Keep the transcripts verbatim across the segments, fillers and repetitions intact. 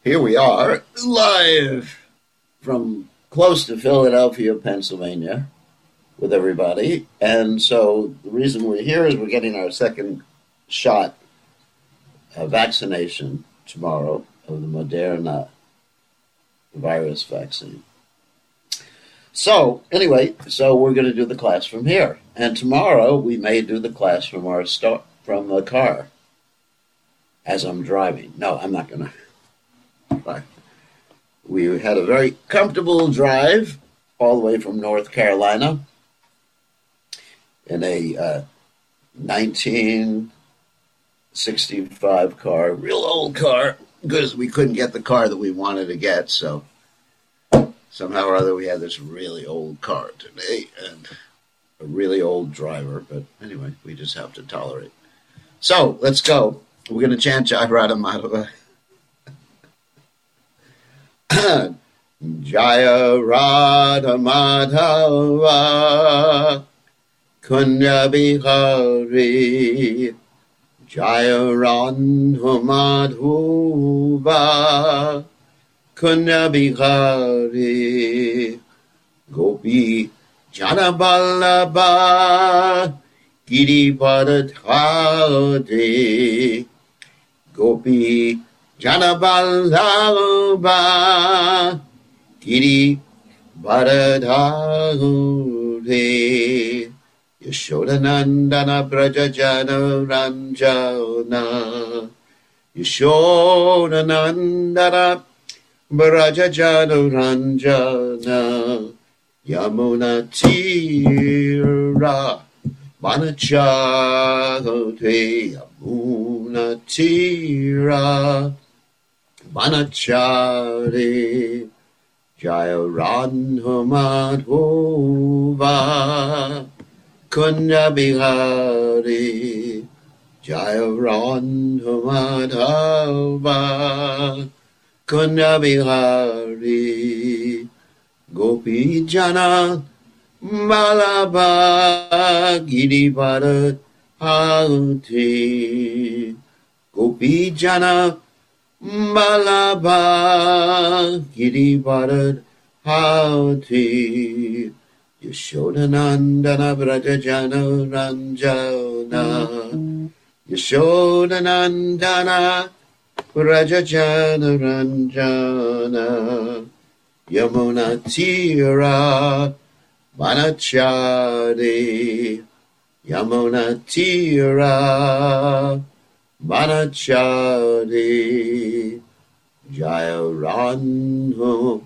Here we are, live from close to Philadelphia, Pennsylvania, with everybody. And so the reason we're here is we're getting our second shot uh, vaccination tomorrow of the Moderna virus vaccine. So anyway, so we're going to do the class from here. And tomorrow we may do the class from our start from the car as I'm driving. No, I'm not going to. We had a very comfortable drive all the way from North Carolina in a uh, nineteen sixty-five car, real old car, because we couldn't get the car that we wanted to get. So somehow or other we had this really old car today and a really old driver. But anyway, we just have to tolerate. So let's go. We're going to chant Jai Radha Madhava. Jaya Radha Madhava Kunya Bihari Jaya Radha Madhava Kunya Bihari Gopi Janaballabha Giriparadhari Gopi Janaballabha Giri Bharadhare Yashodanandana Brajajana Ranjana Yashodanandana Brajajana Ranjana Yamuna Tira Banachate Yamuna Tira Banachare Jaya Radha Madhava Kunya Bihari Jaya Radha Madhava Kunya Bihari Gopi Jana Malabha Girivardhari Gopi Jana Malabha Girivardhari Yashodanandana Brajajana Ranjana Yashodanandana Brajajana Ranjana Yamuna Tira Banachari Yamuna Tira Banachari Jaya Radha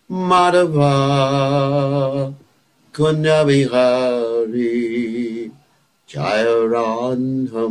Madhava Kunya Bihari Jaya Radha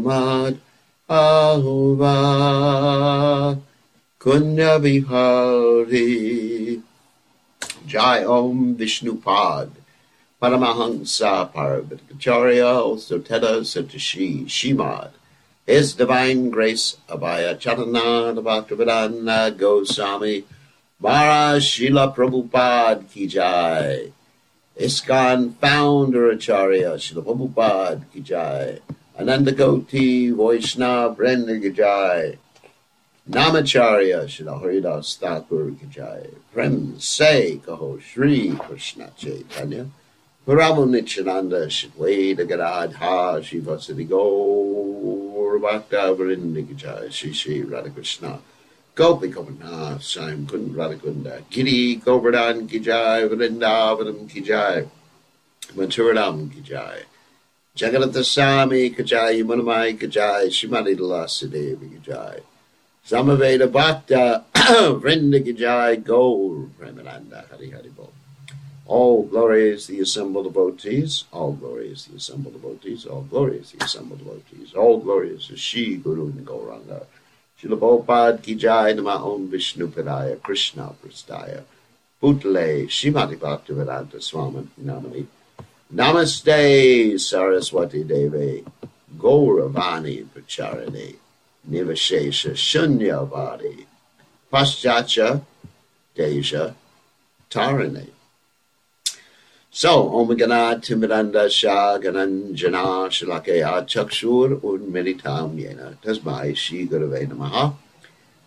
Madhava Kunya Bihari Jai Om Vishnupad Paramahansa Parabhakacharya also Teda Satashi Shimad His Divine Grace Abhaya Charananda Bhaktivedanta Goswami Maharaj Srila Prabhupada Ki Jai ISKCON Founder Acharya Srila Prabhupada Ki Jai Ananda Koti Vaishnava Vrinda Ki Jai Namacharya Srila Haridas Thakur Ki Jai Prem Se Kaho Shri Krishna Chaitanya Prabhu Nityananda Shadvaita Gadadha Shivasati Gaur Bhakta Vrinda Ki Jai Shri Shri Radha Krishna Gopi Govardhana Swami Kund Radhakunda Giri Govardhan Ki Jai Vrindavanam Ki Jai Mathuradam Ki Jai Jagannatha Swami Ki Jai Yamunamai Ki Jai Shrimati Tulasi Devi Ki Jai Samaveda Bhakta Vrinda Ki Jai Gaur Premananda Hari Hari Bol. All glory is the assembled devotees, all glory is the assembled devotees, all glory is the assembled devotees, all glory is the Shri Guru and Gauranga. Srila Prabhupada Ki Jai Nama Om Vishnu Padaya Krishna Prastaya Putale Shrimati Bhaktivedanta Swami Namami Namaste Saraswati Devi Gauravani Pracharane Nivashesha Shunyavadi Paschacha Deja Tarane. So, Om Gana Timiranda Shah Gananjana Shalakaya Chakshur Unmiritam Yena Tasmai Shri Gurave Namaha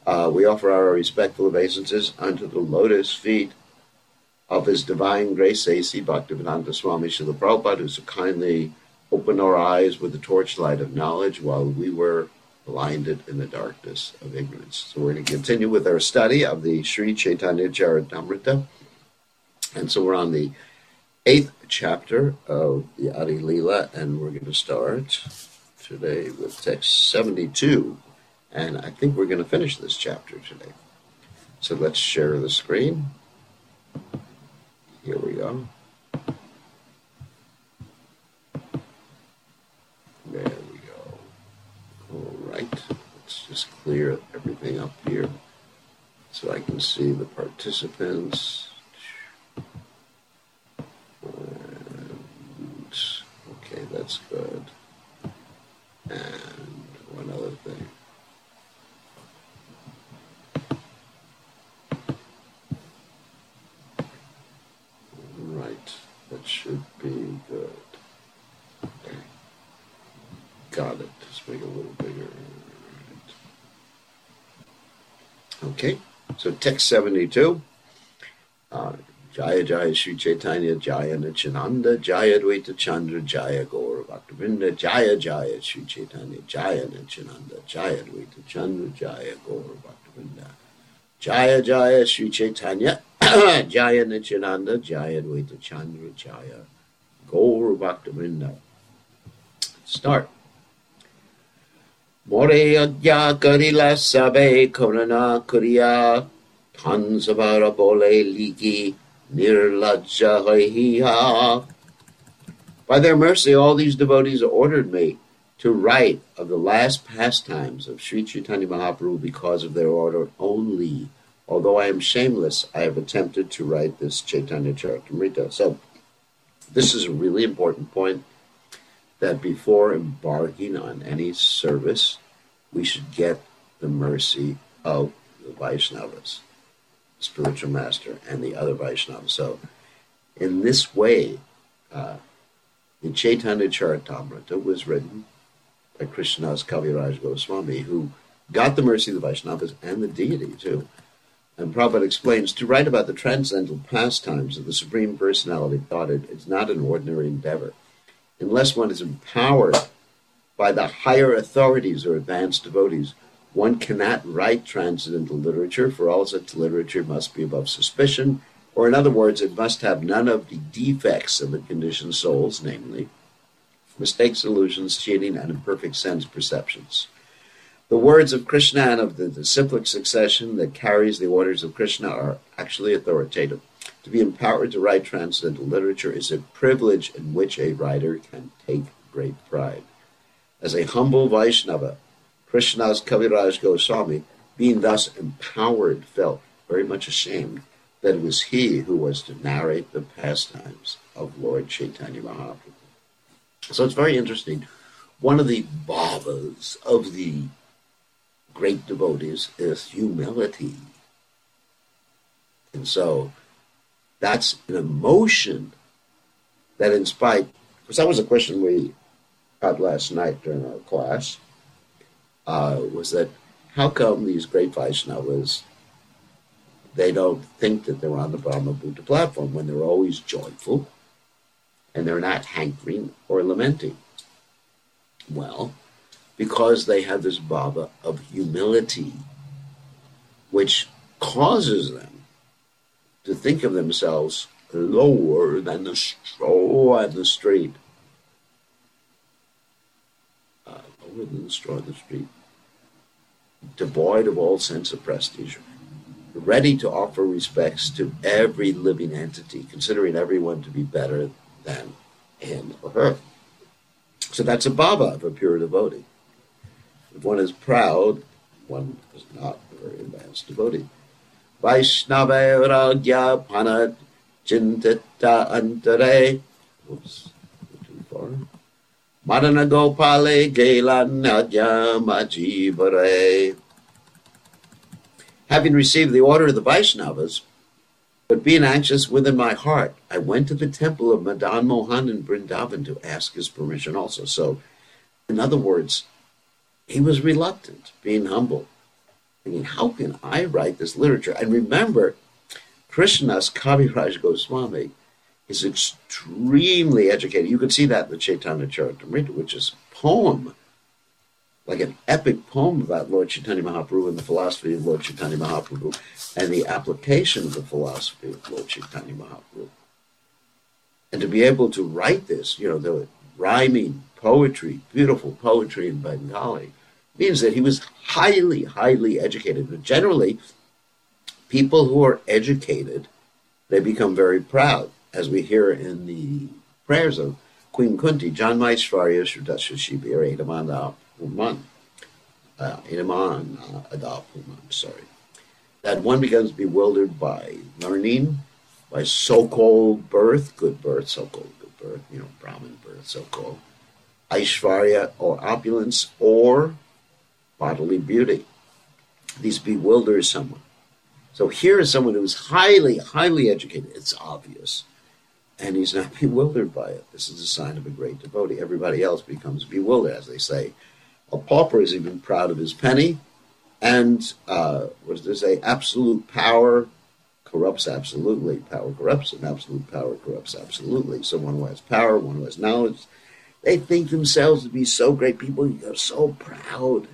Uh, we offer our respectful obeisances unto the lotus feet of His Divine Grace A C Bhaktivedanta Swami Srila Prabhupada, who so kindly opened our eyes with the torchlight of knowledge while we were blinded in the darkness of ignorance. So we're going to continue with our study of the Sri Chaitanya Charitamrita. And so we're on the eighth chapter of the Adi Leela, and we're going to start today with text seventy-two. And I think we're going to finish this chapter today. So let's share the screen. Here we go. There we go. All right. Let's just clear everything up here so I can see the participants. And, okay, that's good. And one other thing. Right, that should be good. Okay. Got it. Just make it a little bigger. Right. Okay, so text seventy-two. Uh, Jaya Jaya Sri Chaitanya Jaya Nityananda Jaya Dvaita Chandra Jaya Gaura Bhaktivinoda Jaya Jaya Sri Chaitanya Jaya Nityananda Jaya Dvaita Chandra Jaya Gaura Bhaktivinoda Jaya Jaya Sri Chaitanya Jaya Nityananda Jaya Dvaita Chandra Jaya Gaura Bhaktivinoda. Start. More Adya Karila Sabe Karana Kuriya Tansavara Bole Liki Nirlajja Haihiha. By their mercy, all these devotees ordered me to write of the last pastimes of Sri Chaitanya Mahaprabhu because of their order only. Although I am shameless, I have attempted to write this Chaitanya Charitamrita. So, this is a really important point, that before embarking on any service, we should get the mercy of the Vaishnavas, spiritual master, and the other Vaishnavas. So, in this way, uh, the Chaitanya Charitamrita was written by Krishnadas Kaviraj Goswami, who got the mercy of the Vaishnavas and the deity, too. And Prabhupada explains, to write about the transcendental pastimes of the Supreme Personality of Godhead is not an ordinary endeavor. Unless one is empowered by the higher authorities or advanced devotees, one cannot write transcendental literature, for all such literature must be above suspicion, or in other words, it must have none of the defects of the conditioned souls, namely mistakes, illusions, cheating, and imperfect sense perceptions. The words of Krishna and of the disciplic succession that carries the orders of Krishna are actually authoritative. To be empowered to write transcendental literature is a privilege in which a writer can take great pride. As a humble Vaishnava, Krishnadas Kaviraj Goswami, being thus empowered, felt very much ashamed that it was he who was to narrate the pastimes of Lord Chaitanya Mahaprabhu. So it's very interesting. One of the bhavas of the great devotees is humility. And so that's an emotion that inspired, because that was a question we got last night during our class, uh, was that how come these great Vaishnavas, they don't think that they're on the Brahma Buddha platform when they're always joyful and they're not hankering or lamenting? Well, because they have this bhava of humility, which causes them to think of themselves lower than the straw on the street. Uh, lower than the straw on the street. Devoid of all sense of prestige. Ready to offer respects to every living entity, considering everyone to be better than him or her. So that's a bhava of a pure devotee. If one is proud, one is not a very advanced devotee. Vaishnava ragya panad chintita antare. Oops, too far. Madana gopale gelanadya majivare. Having received the order of the Vaishnavas, but being anxious within my heart, I went to the temple of Madan Mohan in Vrindavan to ask his permission also. So, in other words, he was reluctant, being humble. thinking, how can I write this literature? And remember, Krishnadas Kaviraj Goswami is extremely educated. You can see that in the Chaitanya Charitamrita, which is a poem, like an epic poem about Lord Chaitanya Mahaprabhu and the philosophy of Lord Chaitanya Mahaprabhu and the application of the philosophy of Lord Chaitanya Mahaprabhu. And to be able to write this, you know, the rhyming poetry, beautiful poetry in Bengali, means that he was highly, highly educated. But generally, people who are educated, they become very proud, as we hear in the prayers of Queen Kunti, Janmaishvarya Shrudasya Shibir Edamanda Puman, Edaman Ada Puman, sorry. That one becomes bewildered by learning, by so-called birth, good birth, so-called good birth, you know, Brahmin birth, so-called, Aishvarya or opulence, or bodily beauty. These bewilder someone. So here is someone who is highly, highly educated. It's obvious. And he's not bewildered by it. This is a sign of a great devotee. Everybody else becomes bewildered, as they say. A pauper is even proud of his penny. And, uh, what does they say? Absolute power corrupts absolutely. Power corrupts, and absolute power corrupts absolutely. So one who has power, one who has knowledge, they think themselves to be so great. People are so proud.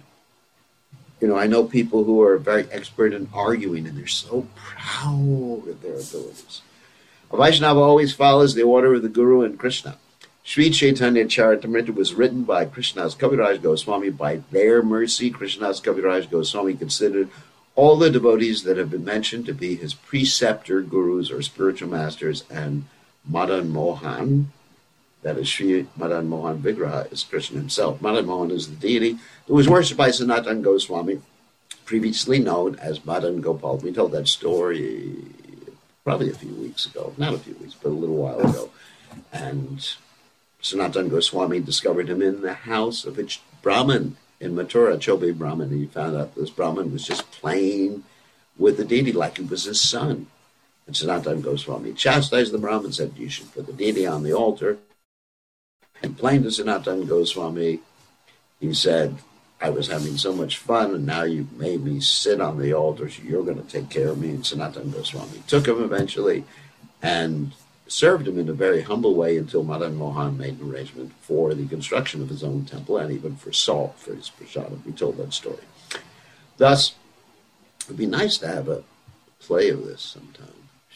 You know, I know people who are very expert in arguing, and they're so proud of their abilities. A Vaishnava always follows the order of the Guru and Krishna. Sri Chaitanya Charitamrita was written by Krishnadas Kaviraj Goswami. By their mercy, Krishnadas Kaviraj Goswami considered all the devotees that have been mentioned to be his preceptor, gurus, or spiritual masters, and Madan Mohan, that is Sri Madan Mohan Vigraha, is Krishna himself. Madan Mohan is the deity who was worshipped by Sanatana Goswami, previously known as Madan Gopal. We told that story probably a few weeks ago. Not a few weeks, but a little while ago. And Sanatana Goswami discovered him in the house of a Brahmin in Mathura, Chobe Brahmin. And he found out this Brahmin was just playing with the deity like he was his son. And Sanatana Goswami chastised the Brahmin and said, you should put the deity on the altar. And playing to Sanatana Goswami, he said, I was having so much fun, and now you've made me sit on the altar, so you're going to take care of me. And Sanatana Goswami took him eventually and served him in a very humble way until Madan Mohan made an arrangement for the construction of his own temple and even for salt for his prasadam. We told that story. Thus, it would be nice to have a play of this sometime.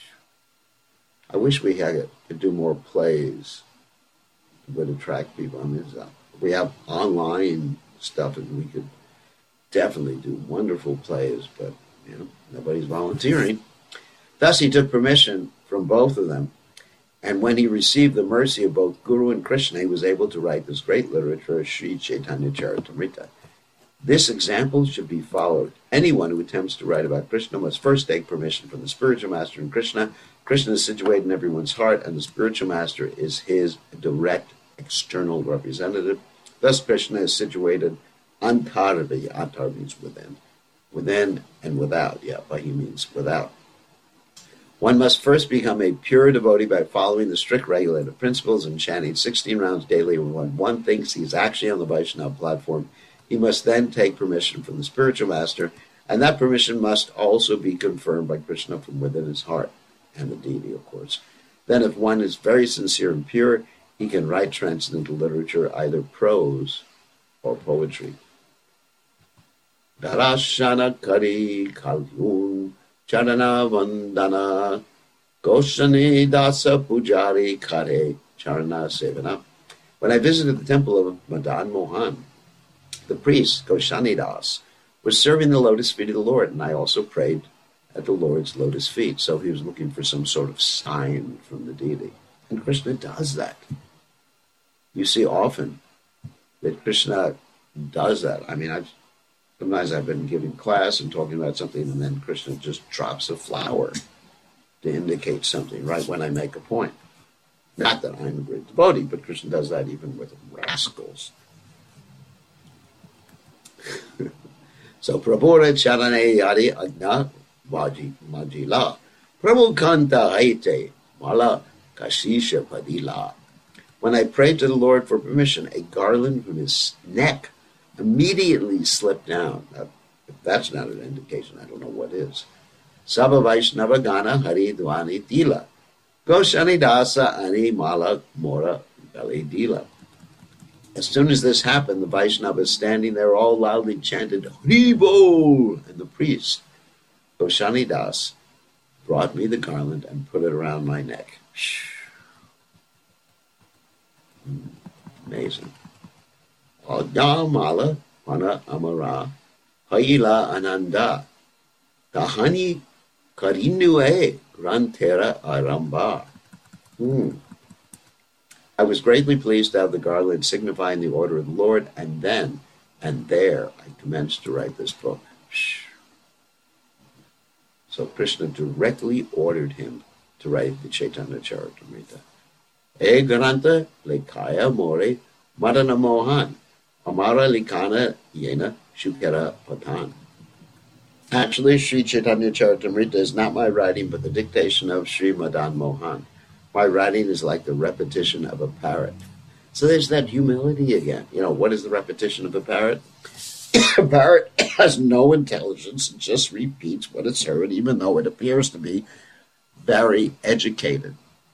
I wish we had, could do more plays that would attract people. I mean, we have online stuff, and we could definitely do wonderful plays, but you know, nobody's volunteering. Thus he took permission from both of them, and when he received the mercy of both Guru and Krishna, he was able to write this great literature, Sri Chaitanya Charitamrita. This example should be followed. Anyone who attempts to write about Krishna must first take permission from the spiritual master and Krishna. Krishna is situated in everyone's heart, and the spiritual master is his direct external representative. Thus, Krishna is situated antarvi. Antar means within. Within and without. Yeah, but he means without. One must first become a pure devotee by following the strict regulative principles and chanting sixteen rounds daily. When one thinks he's actually on the Vaishnava platform, he must then take permission from the spiritual master, and that permission must also be confirmed by Krishna from within his heart, and the deity, of course. Then, if one is very sincere and pure, he can write transcendental literature, either prose or poetry. Darashana Kari Kalyun Charana Vandana Goshani Dasa Pujari Kare Charana Sevana. When I visited the temple of Madan Mohan, the priest, Goshani Das, was serving the lotus feet of the Lord, and I also prayed at the Lord's lotus feet. So he was looking for some sort of sign from the deity. And Krishna does that. You see often that Krishna does that. I mean, I've, sometimes I've been giving class and talking about something, and then Krishna just drops a flower to indicate something right when I make a point. Not that I'm a great devotee, but Krishna does that even with rascals. So, Prabhura Charane Yari Agna Vaji Majila Prabhu Kanta Haite Mala Kashisha Padila. When I prayed to the Lord for permission, a garland from his neck immediately slipped down. Now, If that's not an indication, I don't know what is. Sabha Vaishnava Gana Hari Dwani Dila. Goshani Dasa Ani Mala Mora Gali Dila. As soon as this happened, the Vaishnavas standing there all loudly chanted Hribo, and the priest, Goshani Das, brought me the garland and put it around my neck. Amazing. Mala Mana Amara Hayila Ananda Kahani Karinue Grantera Aramba. Hmm. I was greatly pleased to have the garland signifying the order of the Lord, and then and there I commenced to write this book. So Krishna directly ordered him to write the Chaitanya Charitamrita. E Garanta Lekaya More Madana Mohan Amara Likana Yena Shukera Patan. Actually, Sri Chaitanya Charitamrita is not my writing, but the dictation of Sri Madan Mohan. My writing is like the repetition of a parrot. So there's that humility again. You know, what is the repetition of a parrot? A parrot has no intelligence. It just repeats what it's heard, even though it appears to be very educated.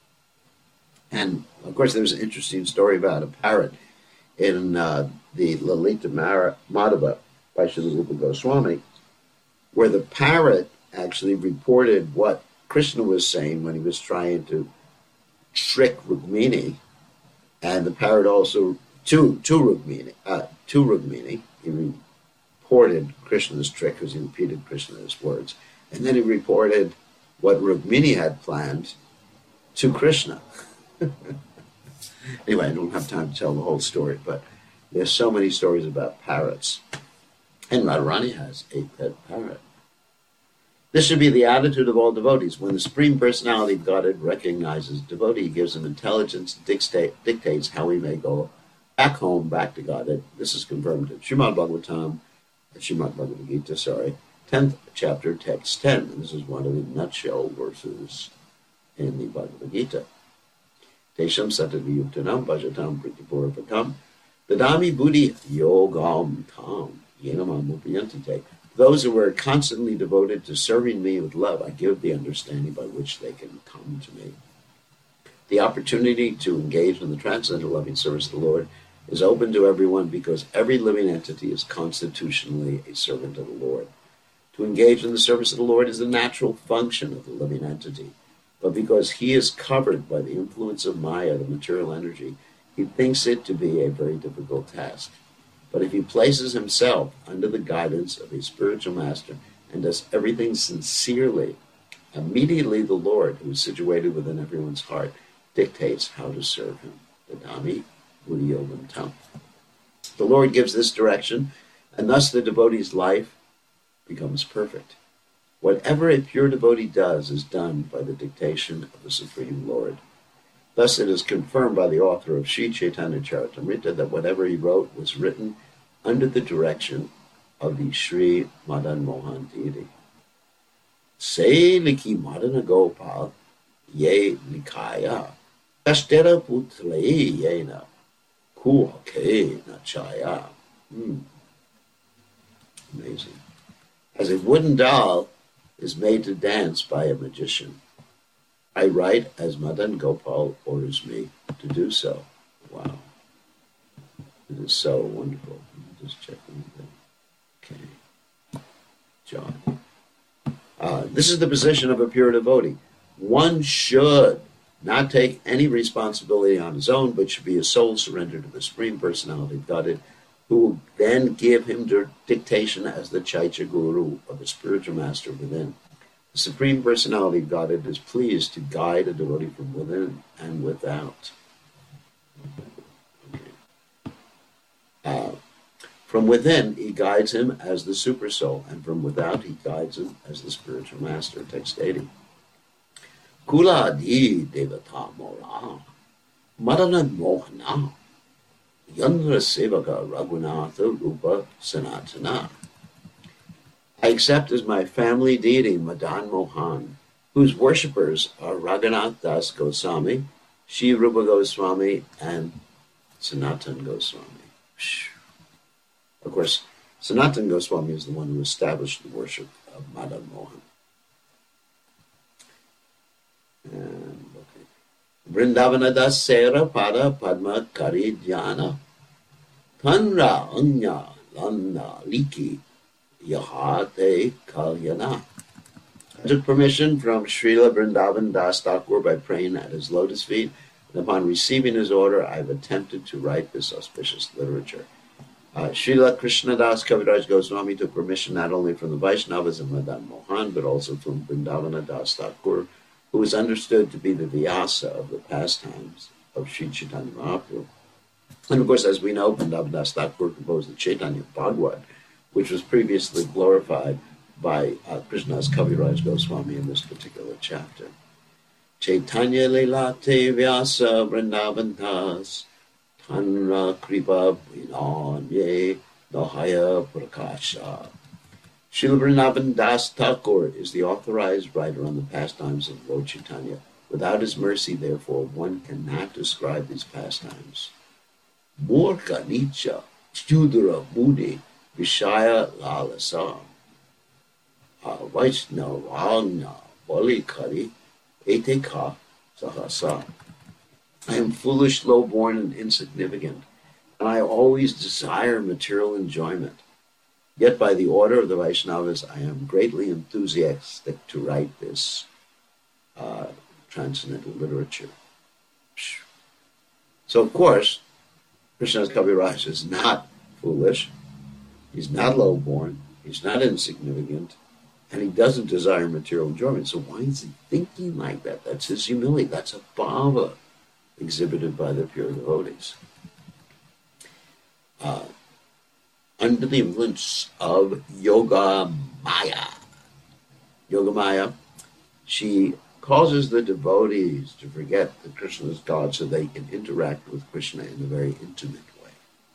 And, of course, there's an interesting story about a parrot in uh, the Lalita Madhava by Srila Rupa Goswami, where the parrot actually reported what Krishna was saying when he was trying to trick Rukmini, and the parrot also, to, to Rukmini, uh, to Rukmini, he reported Krishna's trick because he repeated Krishna's words, and then he reported what Rukmini had planned to Krishna. Anyway, I don't have time to tell the whole story, but there's so many stories about parrots. And Radharani has a pet parrot. This should be the attitude of all devotees. When the Supreme Personality of Godhead recognizes a devotee, he gives him intelligence, dictate, dictates how he may go back home, back to Godhead. This is confirmed in Srimad Bhagavatam, Srimad Bhagavad Gita, sorry, tenth chapter, text ten. And this is one of the nutshell verses in the Bhagavad Gita. Tesham satadviyuktanam bhajatam pritipurvakam dadami buddhi yogam tam yenamam upayantite. Those who are constantly devoted to serving me with love, I give the understanding by which they can come to me. The opportunity to engage in the transcendental loving service of the Lord is open to everyone because every living entity is constitutionally a servant of the Lord. To engage in the service of the Lord is the natural function of the living entity. But because he is covered by the influence of Maya, the material energy, he thinks it to be a very difficult task. But if he places himself under the guidance of a spiritual master and does everything sincerely, immediately the Lord, who is situated within everyone's heart, dictates how to serve him. Dadami Buddhi Yogam Tam. The Lord gives this direction, and thus the devotee's life becomes perfect. Whatever a pure devotee does is done by the dictation of the Supreme Lord. Thus it is confirmed by the author of Sri Chaitanya Charitamrita that whatever he wrote was written under the direction of the Sri Madan Mohan deity. Se liki Madana Gopal ye likaya kashtera putle yena kuake nachaya. Hmm. Amazing. As a wooden doll is made to dance by a magician, I write as Madan Gopal orders me to do so. Wow. It is so wonderful. Just checking. Okay. John. Uh, this is the position of a pure devotee. One should not take any responsibility on his own, but should be a soul surrendered to the Supreme Personality of Godhead, who will then give him dictation as the Chaitya Guru of the spiritual master within. The Supreme Personality of Godhead is pleased to guide a devotee from within and without. Okay. Uh, from within, he guides him as the supersoul, and from without, he guides him as the spiritual master. Text eighty. Kula di devata mora marana mohana yandra sevaka raghunatha rupa sanatana. I accept as my family deity Madan Mohan, whose worshippers are Raghunath Das Goswami, Shri Rupa Goswami, and Sanatan Goswami. Of course, Sanatana Goswami is the one who established the worship of Madan Mohan. And, okay. Vrindavana das Sera Pada Padma Kari Dhyana Tanra Anya Lana Liki Yahate Kalyana. I took permission from Srila Vrindavan Das Thakur by praying at his lotus feet, and upon receiving his order, I have attempted to write this auspicious literature. Uh, Srila Krishnadas Kaviraj Goswami took permission not only from the Vaishnavas and Madan Mohan, but also from Vrindavana Das Thakur, who is understood to be the Vyasa of the pastimes of Sri Chaitanya Mahaprabhu. And of course, as we know, Vrindavana Das Thakur composed the Chaitanya Bhagavad, which was previously glorified by uh, Krishnadas Kaviraj Goswami in this particular chapter. Chaitanya Leelate Vyasa Vrindavan Das Tanra Kripa Vinanye Nahaya Prakasha. Srila Vrindavan Das Thakur is the authorized writer on the pastimes of Lord Chaitanya. Without his mercy, therefore, one cannot describe these pastimes. Morka Nicha Studura Mudi Vishaya Lalasa Vaishnavagna Balikari Eteka Sahasa. I am foolish, low-born, and insignificant, and I always desire material enjoyment. Yet by the order of the Vaishnavas, I am greatly enthusiastic to write this uh, transcendental literature. So, of course, Krishnadas Kaviraj is not foolish, he's not low-born, he's not insignificant, and he doesn't desire material enjoyment. So why is he thinking like that? That's his humility. That's a bhava exhibited by the pure devotees. Uh, under the influence of Yoga Maya, Yoga Maya, she causes the devotees to forget that Krishna is God so they can interact with Krishna in a very intimate way.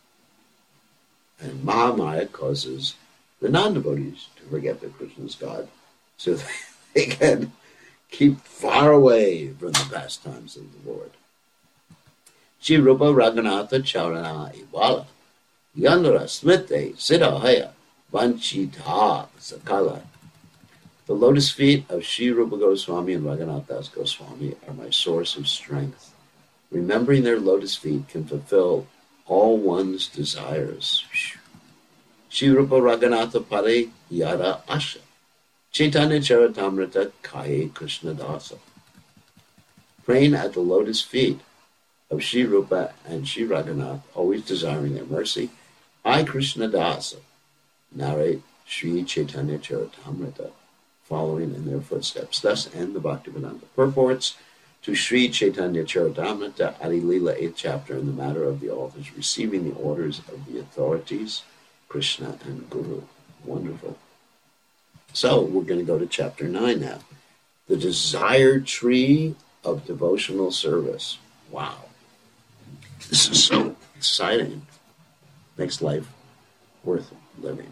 And Mahamaya causes the non-devotees to forget that Krishna is God so they can keep far away from the pastimes of the Lord. Shri Rupa Raghunatha Charana Ivala Yandara Smite Siddhaya Vanchita Sakala. The lotus feet of Shri Rupa Goswami and Raghunath Das Goswami are my source of strength. Remembering their lotus feet can fulfill all one's desires. Shri Rupa Raghunatha Pare Yara Asha Chaitanya Charitamrita Kaye Krishna Dasa. Praying at the lotus feet of Shri Rupa and Shri Raghunath, always desiring their mercy, I, Krishna Dasa, narrate Shri Chaitanya Charitamrita, following in their footsteps. Thus end the Bhaktivedanta purports to Shri Chaitanya Charitamrita, Adi Leela, eighth chapter, in the matter of the authors receiving the orders of the authorities, Krishna and Guru. Wonderful. So we're going to go to chapter nine now. The desired tree of devotional service. Wow. This is so exciting. Makes life worth living.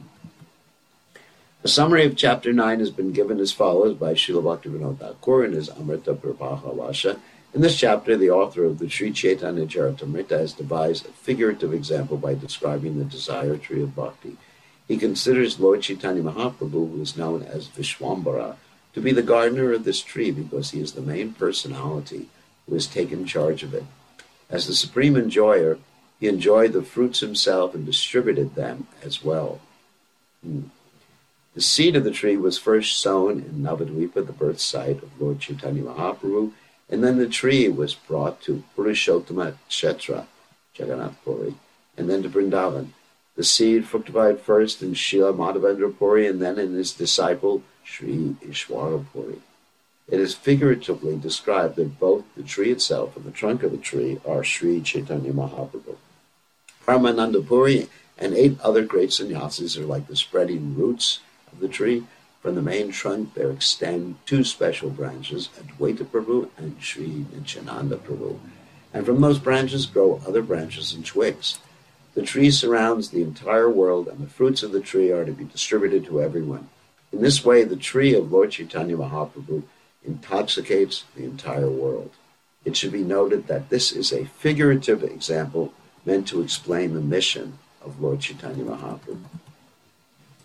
A summary of chapter nine has been given as follows by Srila Bhaktivinoda Thakur in his Amrita Prabha Vasha. In this chapter, the author of the Sri Chaitanya Charitamrita has devised a figurative example by describing the desire tree of bhakti. He considers Lord Chaitanya Mahaprabhu, who is known as Vishwambara, to be the gardener of this tree because he is the main personality who has taken charge of it. As the supreme enjoyer, he enjoyed the fruits himself and distributed them as well. Hmm. The seed of the tree was first sown in Navadvipa, the birth site of Lord Chaitanya Mahaprabhu, and then the tree was brought to Purushottama Kshetra, Jagannath Puri, and then to Vrindavan. The seed fructified first in Srila Madhavendra Puri and then in his disciple Sri Ishwara Puri. It is figuratively described that both the tree itself and the trunk of the tree are Sri Chaitanya Mahaprabhu. Paramananda Puri and eight other great sannyasis are like the spreading roots of the tree. From the main trunk there extend two special branches, Advaita Prabhu and Sri Nityananda Prabhu. And from those branches grow other branches and twigs. The tree surrounds the entire world, and the fruits of the tree are to be distributed to everyone. In this way, the tree of Lord Chaitanya Mahaprabhu intoxicates the entire world. It should be noted that this is a figurative example meant to explain the mission of Lord Chaitanya Mahaprabhu.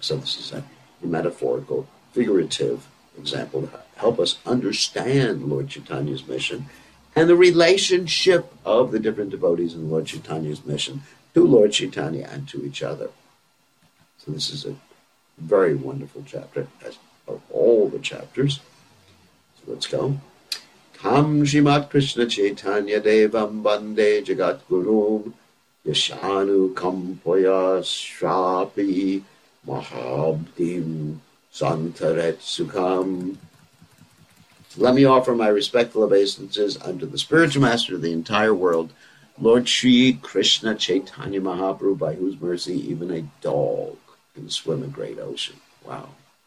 So this is a metaphorical, figurative example to help us understand Lord Chaitanya's mission and the relationship of the different devotees in Lord Chaitanya's mission to Lord Chaitanya and to each other. So this is a very wonderful chapter, as of all the chapters. So let's go. Tam Shrimat Krishna Chaitanya Devam Bande Jagat Gurum Yashanu Kampoya Shrapi Mahabdim Santaret Sukham. Let me offer my respectful obeisances unto the spiritual master of the entire world, Lord Shri Krishna Chaitanya Mahaprabhu, by whose mercy even a dog can swim a great ocean. Wow.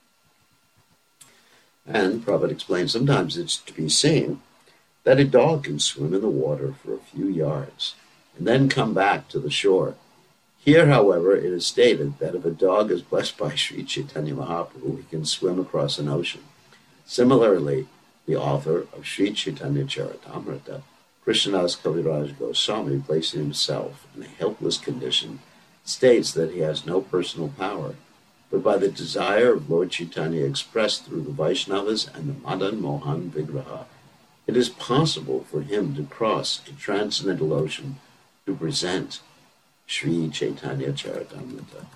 And Prabhupada explains sometimes it's to be seen that a dog can swim in the water for a few yards and then come back to the shore. Here, however, it is stated that if a dog is blessed by Sri Chaitanya Mahaprabhu, he can swim across an ocean. Similarly, the author of Sri Chaitanya Charitamrita, Krishnadas Kaviraj Goswami, placing himself in a helpless condition, states that he has no personal power, but by the desire of Lord Chaitanya expressed through the Vaishnavas and the Madan Mohan Vigraha, it is possible for him to cross a transcendental ocean to present Sri Chaitanya Charitamrita.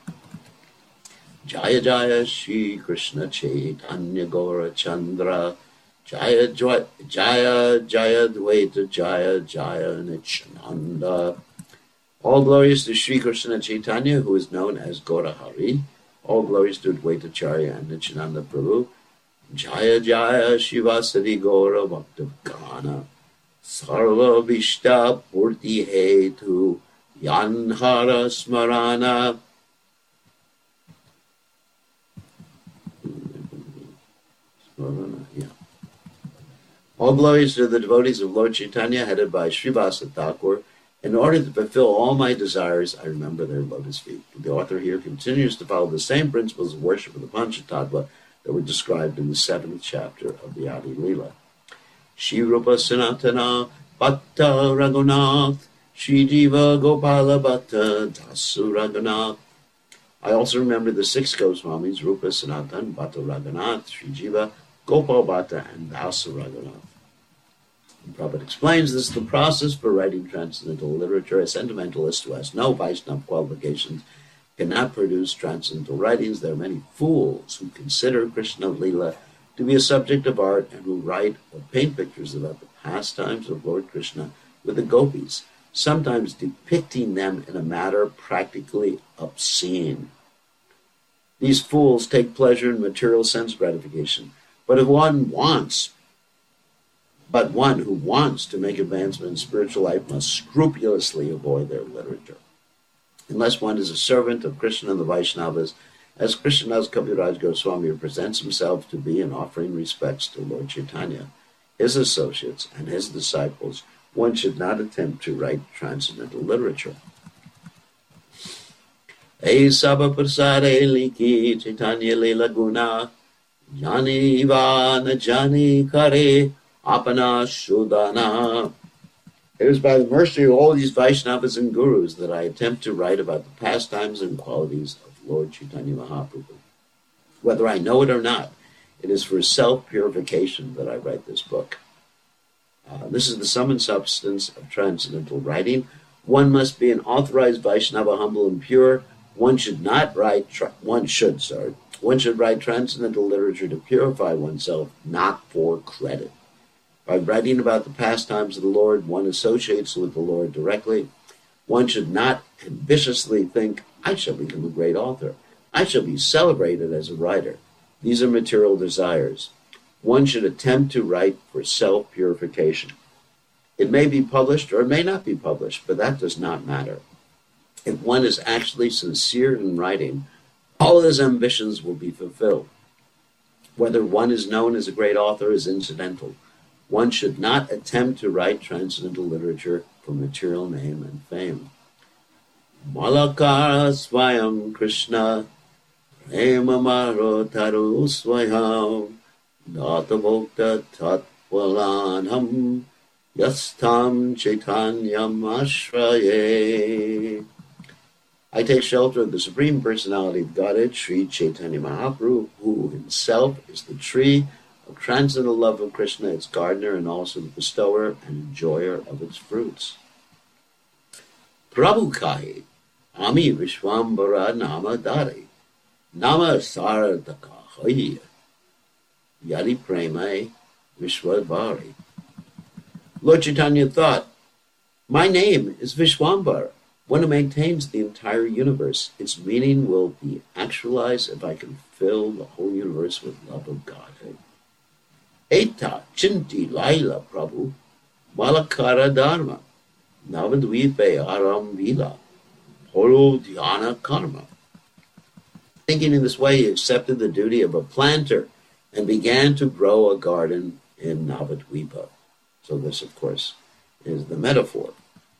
Jaya Jaya Shri Krishna Chaitanya Gaura Chandra Jaya Jaya Jaya Jaya Dvaita Jaya Jaya Nityananda. All glories to Sri Krishna Chaitanya, who is known as Gaurahari. All glories to Dvaitacharya and Nityananda Prabhu. Jaya Jaya Shivasati Gaura Bhakta Gana Sarva Vishta Purti Hetu Yanhara Smarana. Yeah. All glories to the devotees of Lord Chaitanya, headed by Srivasa Thakur. In order to fulfill all my desires, I remember their lotus feet. The author here continues to follow the same principles of worship of the Panchatattva that were described in the seventh chapter of the Adi Leela. Shri Rupa Sanatana Bhatta Raghunath Shri Jiva Gopala Bhatta Dasu Raghunath. I also remember the six Goswamis, Rupa Sanatan, Bhatta Raghunath, Shri Jiva, Gopal Bhatta, and Dasu Raghunath. And Prabhupada explains this is the process for writing transcendental literature. A sentimentalist who has no Vaishnava qualifications cannot produce transcendental writings. There are many fools who consider Krishna Leela to be a subject of art and who write or paint pictures about the pastimes of Lord Krishna with the gopis, sometimes depicting them in a manner practically obscene. These fools take pleasure in material sense gratification, but if one wants, but one who wants to make advancement in spiritual life must scrupulously avoid their literature. Unless one is a servant of Krishna and the Vaishnavas, as Krishnadas Kaviraj Goswami presents himself to be in offering respects to Lord Chaitanya, his associates, and his disciples, one should not attempt to write transcendental literature. Ei sabha prasare liki Chaitanya Leela Guna Jani Vana Jani Kare Apana Sudana. It is by the mercy of all these Vaishnavas and Gurus that I attempt to write about the pastimes and qualities of Lord Chaitanya Mahaprabhu. Whether I know it or not, it is for self-purification that I write this book. Uh, this is the sum and substance of transcendental writing. One must be an authorized Vaishnava, humble and pure. One should not write, tra- one should, sorry, one should write transcendental literature to purify oneself, not for credit. By writing about the pastimes of the Lord, one associates with the Lord directly. One should not ambitiously think, I shall become a great author. I shall be celebrated as a writer. These are material desires. One should attempt to write for self-purification. It may be published or it may not be published, but that does not matter. If one is actually sincere in writing, all his ambitions will be fulfilled. Whether one is known as a great author is incidental. One should not attempt to write transcendental literature for material name and fame. Malakara Swayam Krishna Prema Maro Taru Swayam Datavokta Tatvalanham Yastam Chaitanyam Ashraye. I take shelter of the Supreme Personality of Godhead, Sri Chaitanya Mahaprabhu, who himself is the tree of transcendental love of Krishna, its gardener, and also the bestower and enjoyer of its fruits. Prabhu Kahi, Ami Vishwambara Nama Dari, Nama Sardaka Hoya, Yadi Premai Vishwavari. Lord Chaitanya thought, my name is Vishwambara, one who maintains the entire universe. Its meaning will be actualized if I can fill the whole universe with love of Godhead. Eta Chinti Laila Prabhu, Malakara Dharma, Navadvipe Aram Vila, Horo Dhyana Karma. Thinking in this way, he accepted the duty of a planter and began to grow a garden in Navadvipa. So this, of course, is the metaphor.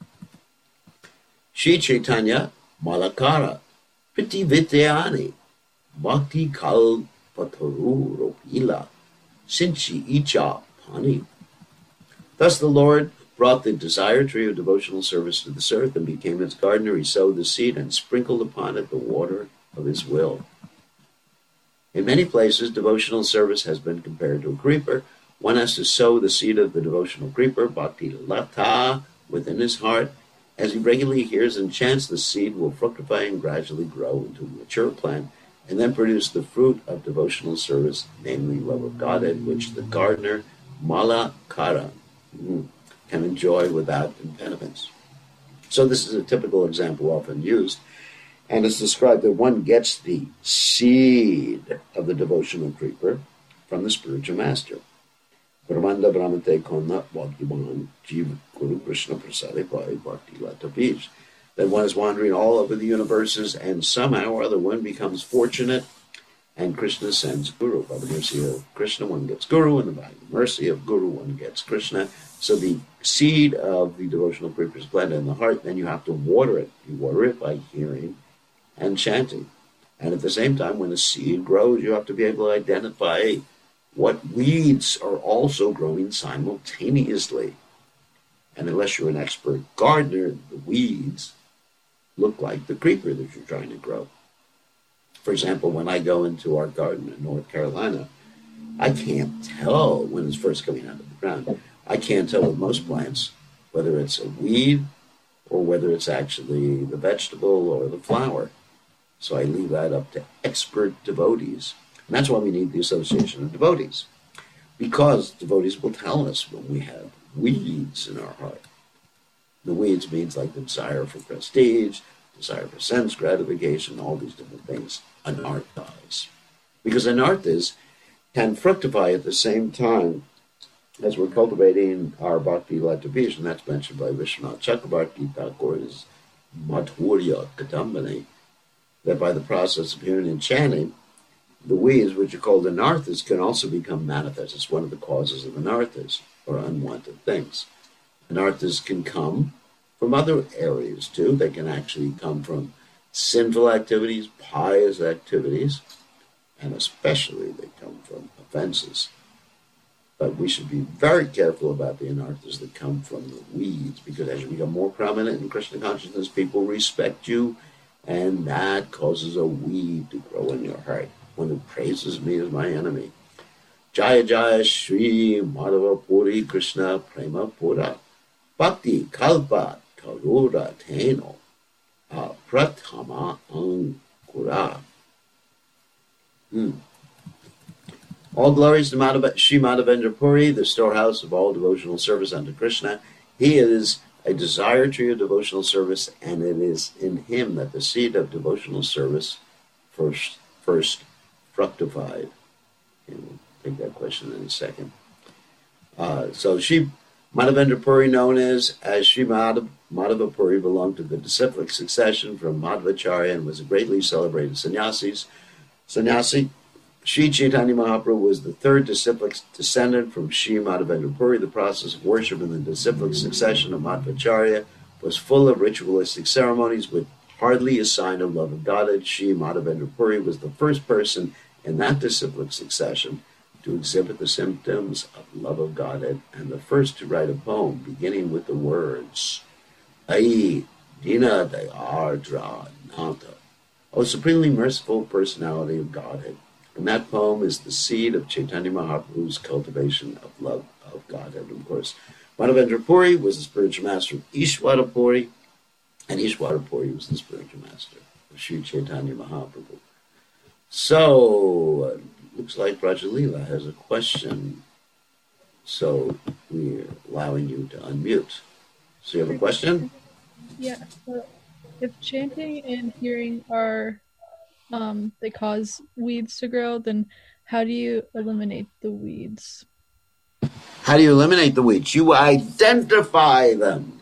Shri Chaitanya Malakara Priti Vityani Bhakti Kal Pataru Ropila Sinchi Icha Pani. Thus the Lord brought the desire tree of devotional service to this earth and became its gardener. He sowed the seed and sprinkled upon it the water of his will. In many places, devotional service has been compared to a creeper. One has to sow the seed of the devotional creeper, Bhakti Lata, within his heart. As he regularly hears and chants, the seed will fructify and gradually grow into a mature plant and then produce the fruit of devotional service, namely love of Godhead, which the gardener, Malakara, can enjoy without impediments. So this is a typical example often used, and it's described that one gets the seed of the devotional creeper from the spiritual master. Brahmanda Brahmate Konna Bhaktivan Jiva Guru Krishna Prasade Bhai Bhakti Latapish. That one is wandering all over the universes and somehow or other one becomes fortunate and Krishna sends Guru. By the mercy of Krishna one gets Guru, and by the mercy of Guru one gets Krishna. So the seed of the devotional creeper is planted in the heart, then you have to water it. You water it by hearing and chanting. And at the same time, when the seed grows, you have to be able to identify what weeds are also growing simultaneously. And unless you're an expert gardener, the weeds look like the creeper that you're trying to grow. For example, when I go into our garden in North Carolina, I can't tell when it's first coming out of the ground. I can't tell with most plants whether it's a weed or whether it's actually the vegetable or the flower. So I leave that up to expert devotees. And that's why we need the Association of Devotees, because devotees will tell us when we have weeds in our heart. The weeds means like the desire for prestige, desire for sense gratification, all these different things, anarthas. Because anarthas can fructify at the same time as we're cultivating our bhakti latapish, and that's mentioned by Vishwanath Chakrabarti Thakur's Madhurya Kadambani, that by the process of hearing and chanting, the weeds, which are called anarthas, can also become manifest. It's one of the causes of anarthas, or unwanted things. Anarthas can come from other areas, too. They can actually come from sinful activities, pious activities, and especially they come from offenses. But we should be very careful about the anarthas that come from the weeds, because as you become more prominent in Krishna consciousness, people respect you, and that causes a weed to grow in your heart. One who praises me is my enemy. Jaya Jaya Shri Madhava Puri Krishna Prema Pura Bhakti Kalpa Karura Teno Prathama Ankura. Hmm. All glories to Madhava, Shri Madhavendra Puri, the storehouse of all devotional service unto Krishna. He is a desire tree of devotional service, and it is in him that the seed of devotional service first first fructified. And we'll take that question in a second. Uh, so Shri Madhavendra Puri, known as, as Shri Madhav, Madhava Puri, belonged to the disciplic succession from Madhvacharya and was a greatly celebrated sannyasis. Sannyasi. Shri Chaitanya Mahaprabhu was the third disciplic descendant from Shri Madhavendra Puri. The process of worship in the disciplic succession of Madhvacharya was full of ritualistic ceremonies with hardly a sign of love of Godhead. Shri Madhavendra Puri was the first person in that disciplic succession to exhibit the symptoms of love of Godhead, and the first to write a poem beginning with the words, Ai Dina de Ardra Nanta. O supremely merciful personality of Godhead. And that poem is the seed of Chaitanya Mahaprabhu's cultivation of love of Godhead. Of course, Madhavendra Puri was the spiritual master of Ishwara Puri, and Ishwara Puri was the spiritual master of Sri Chaitanya Mahaprabhu. So, uh, looks like Rajalila has a question. So, we're allowing you to unmute. So, you have a question? Yeah. So if chanting and hearing are, um, they cause weeds to grow, then how do you eliminate the weeds? How do you eliminate the weeds? You identify them.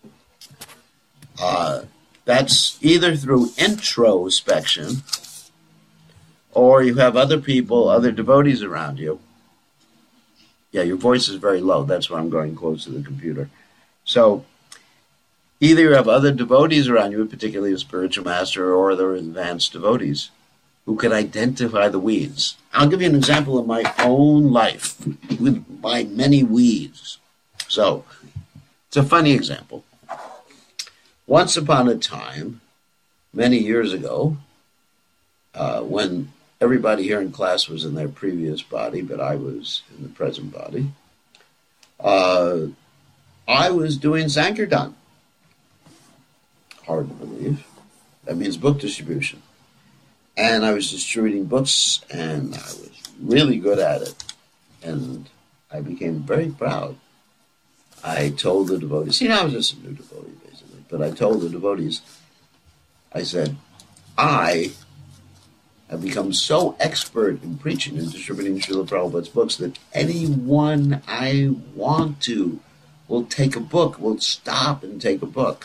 Uh, that's either through introspection, or you have other people, other devotees around you. Yeah, your voice is very low. That's why I'm going close to the computer. So either you have other devotees around you, particularly a spiritual master or other advanced devotees, who can identify the weeds. I'll give you an example of my own life with my many weeds. So it's a funny example. Once upon a time, many years ago, uh, when everybody here in class was in their previous body, but I was in the present body, uh, I was doing Sankirtan. Hard to believe. That means book distribution. And I was distributing books, and I was really good at it. And I became very proud. I told the devotees, you know, I was just a new devotee, basically, but I told the devotees, I said, I have become so expert in preaching and distributing Srila Prabhupada's books that anyone I want to will take a book, will stop and take a book.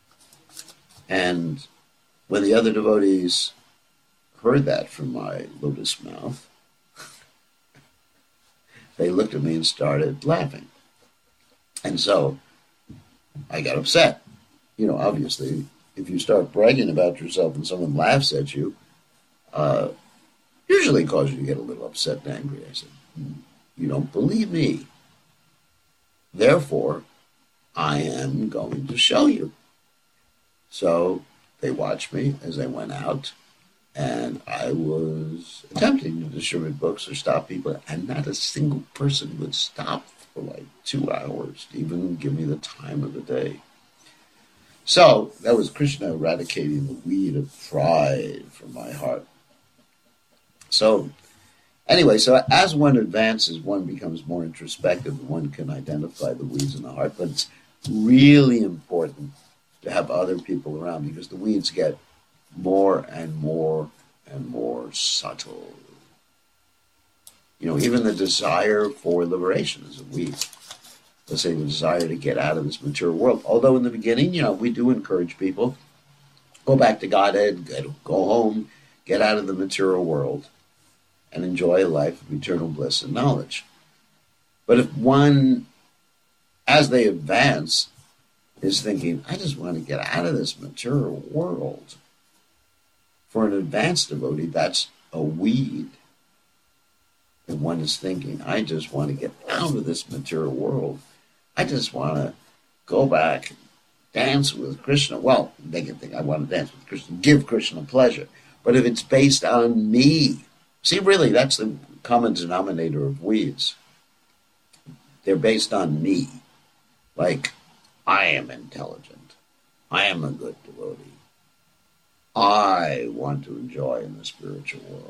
And when the other devotees heard that from my lotus mouth, they looked at me and started laughing. And so I got upset. You know, obviously, if you start bragging about yourself and someone laughs at you, uh, usually causes you to get a little upset and angry. I said, you don't believe me. Therefore, I am going to show you. So they watched me as I went out, and I was attempting to distribute books or stop people, and not a single person would stop for like two hours to even give me the time of the day. So that was Krishna eradicating the weed of pride from my heart. So anyway, so as one advances, one becomes more introspective, one can identify the weeds in the heart, but it's really important to have other people around, because the weeds get more and more and more subtle. You know, even the desire for liberation is a weed. Let's say the desire to get out of this material world. Although in the beginning, you know, we do encourage people, go back to Godhead, go home, get out of the material world, and enjoy a life of eternal bliss and knowledge. But if one, as they advance, is thinking, I just want to get out of this material world. For an advanced devotee, that's a weed. And one is thinking, I just want to get out of this material world. I just want to go back and dance with Krishna. Well, they can think, I want to dance with Krishna, give Krishna pleasure. But if it's based on me, see, really, that's the common denominator of weeds. They're based on me. Like, I am intelligent. I am a good devotee. I want to enjoy in the spiritual world.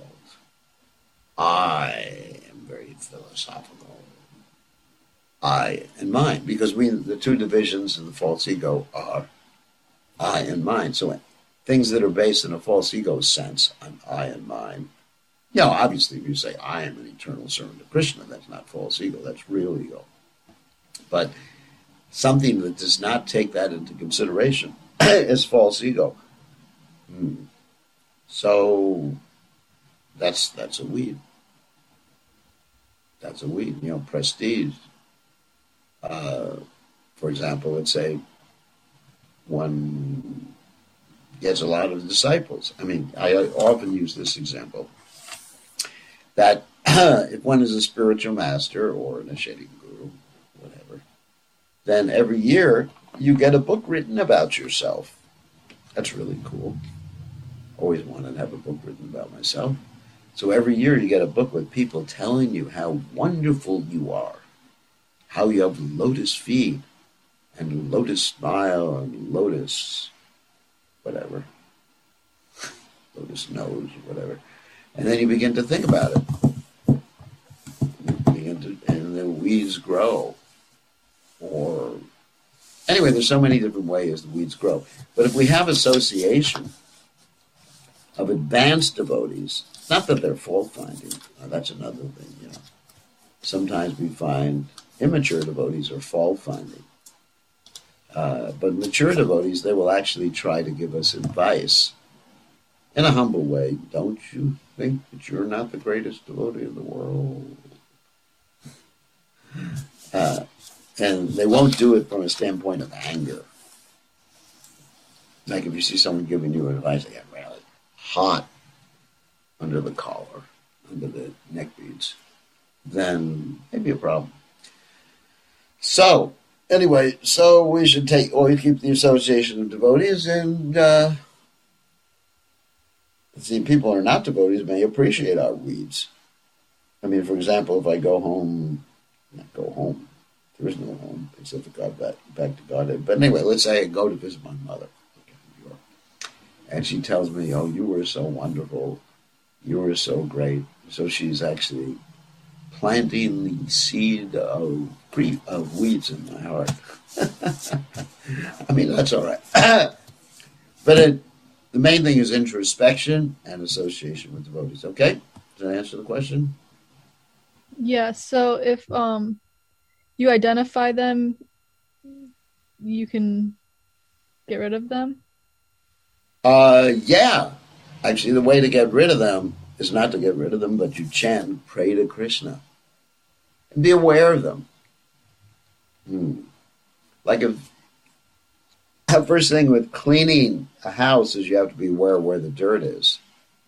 I am very philosophical. I and mine, because we, the two divisions of the false ego are I and mine. So things that are based in a false ego sense, I'm I and mine. You know, obviously, if you say I am an eternal servant of Krishna, that's not false ego, that's real ego. But something that does not take that into consideration is false ego. Hmm. So that's that's a weed. That's a weed. You know, prestige. Uh, for example, let's say one gets a lot of disciples. I mean, I often use this example that if one is a spiritual master or an initiating guru, whatever, then every year you get a book written about yourself. That's really cool. Always wanted to have a book written about myself. So every year you get a book with people telling you how wonderful you are, how you have lotus feet and lotus smile and lotus whatever, lotus nose or whatever. And then you begin to think about it. You begin to, and the weeds grow. Or anyway, there's so many different ways the weeds grow. But if we have association of advanced devotees, not that they're fault-finding, uh, that's another thing, you know. Sometimes we find immature devotees are fault-finding. Uh, but mature devotees, they will actually try to give us advice in a humble way. Don't you think that you're not the greatest devotee in the world? Uh, and they won't do it from a standpoint of anger. Like if you see someone giving you advice, they get really hot under the collar, under the neck beads, then maybe a problem. So, anyway, so we should take, always keep the association of devotees, and uh, see, people who are not devotees may appreciate our weeds. I mean, for example, if I go home, not go home, there is no home except for God, back, back to Godhead. But anyway, let's say I go to visit my mother, and she tells me, "Oh, you were so wonderful, you were so great." So she's actually planting the seed of grief, of weeds in my heart. I mean, that's all right. But it, the main thing is introspection and association with devotees. Okay? Did I answer the question? Yeah, so if um you identify them, you can get rid of them? Uh, yeah. Actually, the way to get rid of them is not to get rid of them, but you chant, pray to Krishna. And be aware of them. Hmm. Like if, the first thing with cleaning a house is you have to be aware where the dirt is.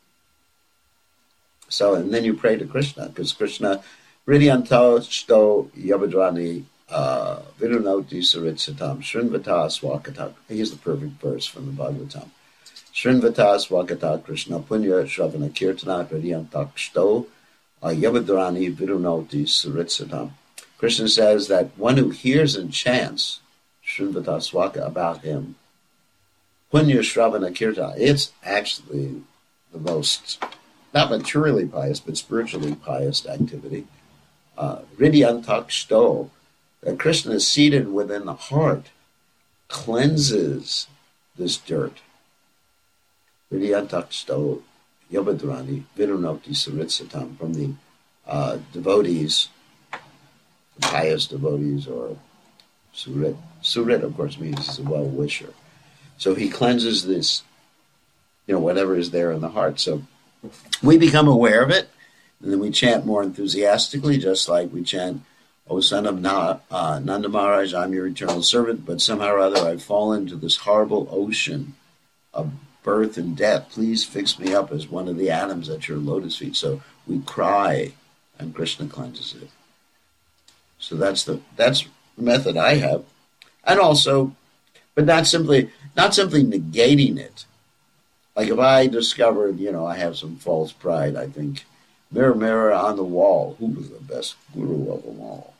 So, and then you pray to Krishna, because Krishna, Ridyanto Shto Yabadrani Virunoti Saritsatam Srinvata Swakata. Here's the perfect verse from the Bhagavatam. Srinvata Swakata Krishna Punya Shravana Kirtana Ridyantak Shto Yabadrani Virunoti Saritsatam. Krishna says that one who hears and chants Srinvata Swaka about him, Punya Shravana Kirtana, it's actually the most, not materially pious, but spiritually pious activity. Uh, Ridyantak Shto, that Krishna is seated within the heart, cleanses this dirt. Ridyantak Shto Yabadrani Virunoti Saritsatam, from the uh, devotees, the pious devotees, or Surit. Surit, of course, means he's a well-wisher. So he cleanses this, you know, whatever is there in the heart. So we become aware of it, and then we chant more enthusiastically, just like we chant, "O son of Na, uh, Nanda Maharaj, I'm your eternal servant, but somehow or other I've fallen into this horrible ocean of birth and death. Please fix me up as one of the atoms at your lotus feet." So we cry, and Krishna cleanses it. So that's the that's the method I have, and also, but not simply not simply negating it. Like if I discovered, you know, I have some false pride, I think, mirror, mirror on the wall, who was the best guru of them all?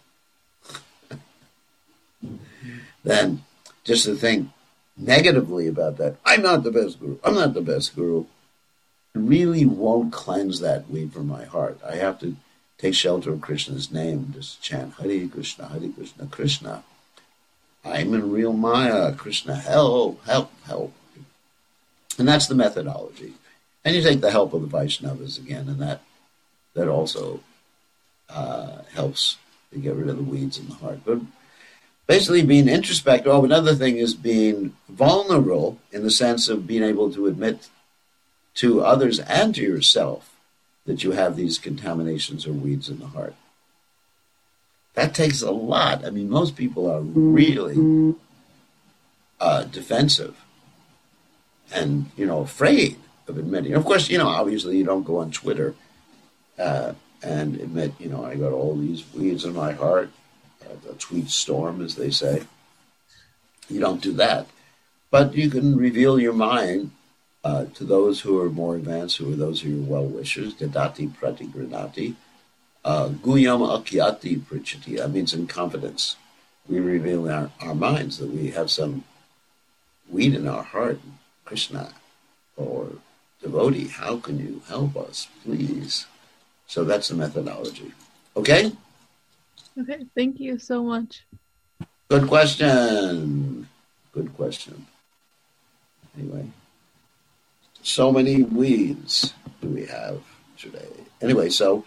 Then just to think negatively about that, I'm not the best guru, I'm not the best guru, really won't cleanse that weed from my heart. I have to take shelter of Krishna's name, just chant Hare Krishna, Hare Krishna, Krishna. I'm in real Maya, Krishna, help, help, help. And that's the methodology. And you take the help of the Vaishnavas again, and that that also uh, helps to get rid of the weeds in the heart. But basically being introspective. Oh, another thing is being vulnerable in the sense of being able to admit to others and to yourself that you have these contaminations or weeds in the heart. That takes a lot. I mean, most people are really uh, defensive and, you know, afraid of admitting. Of course, you know, obviously you don't go on Twitter uh, and admit, you know, I got all these weeds in my heart, uh, the tweet storm, as they say. You don't do that. But you can reveal your mind uh, to those who are more advanced, who are those who are well-wishers, Dadati Pratigranati, uh, Guyam Akyati Prichati. That means in confidence. We reveal in our, our minds that we have some weed in our heart, Krishna, or devotee. How can you help us, please? So that's the methodology. Okay? Okay, thank you so much. Good question. Good question. Anyway, so many weeds do we have today? Anyway, so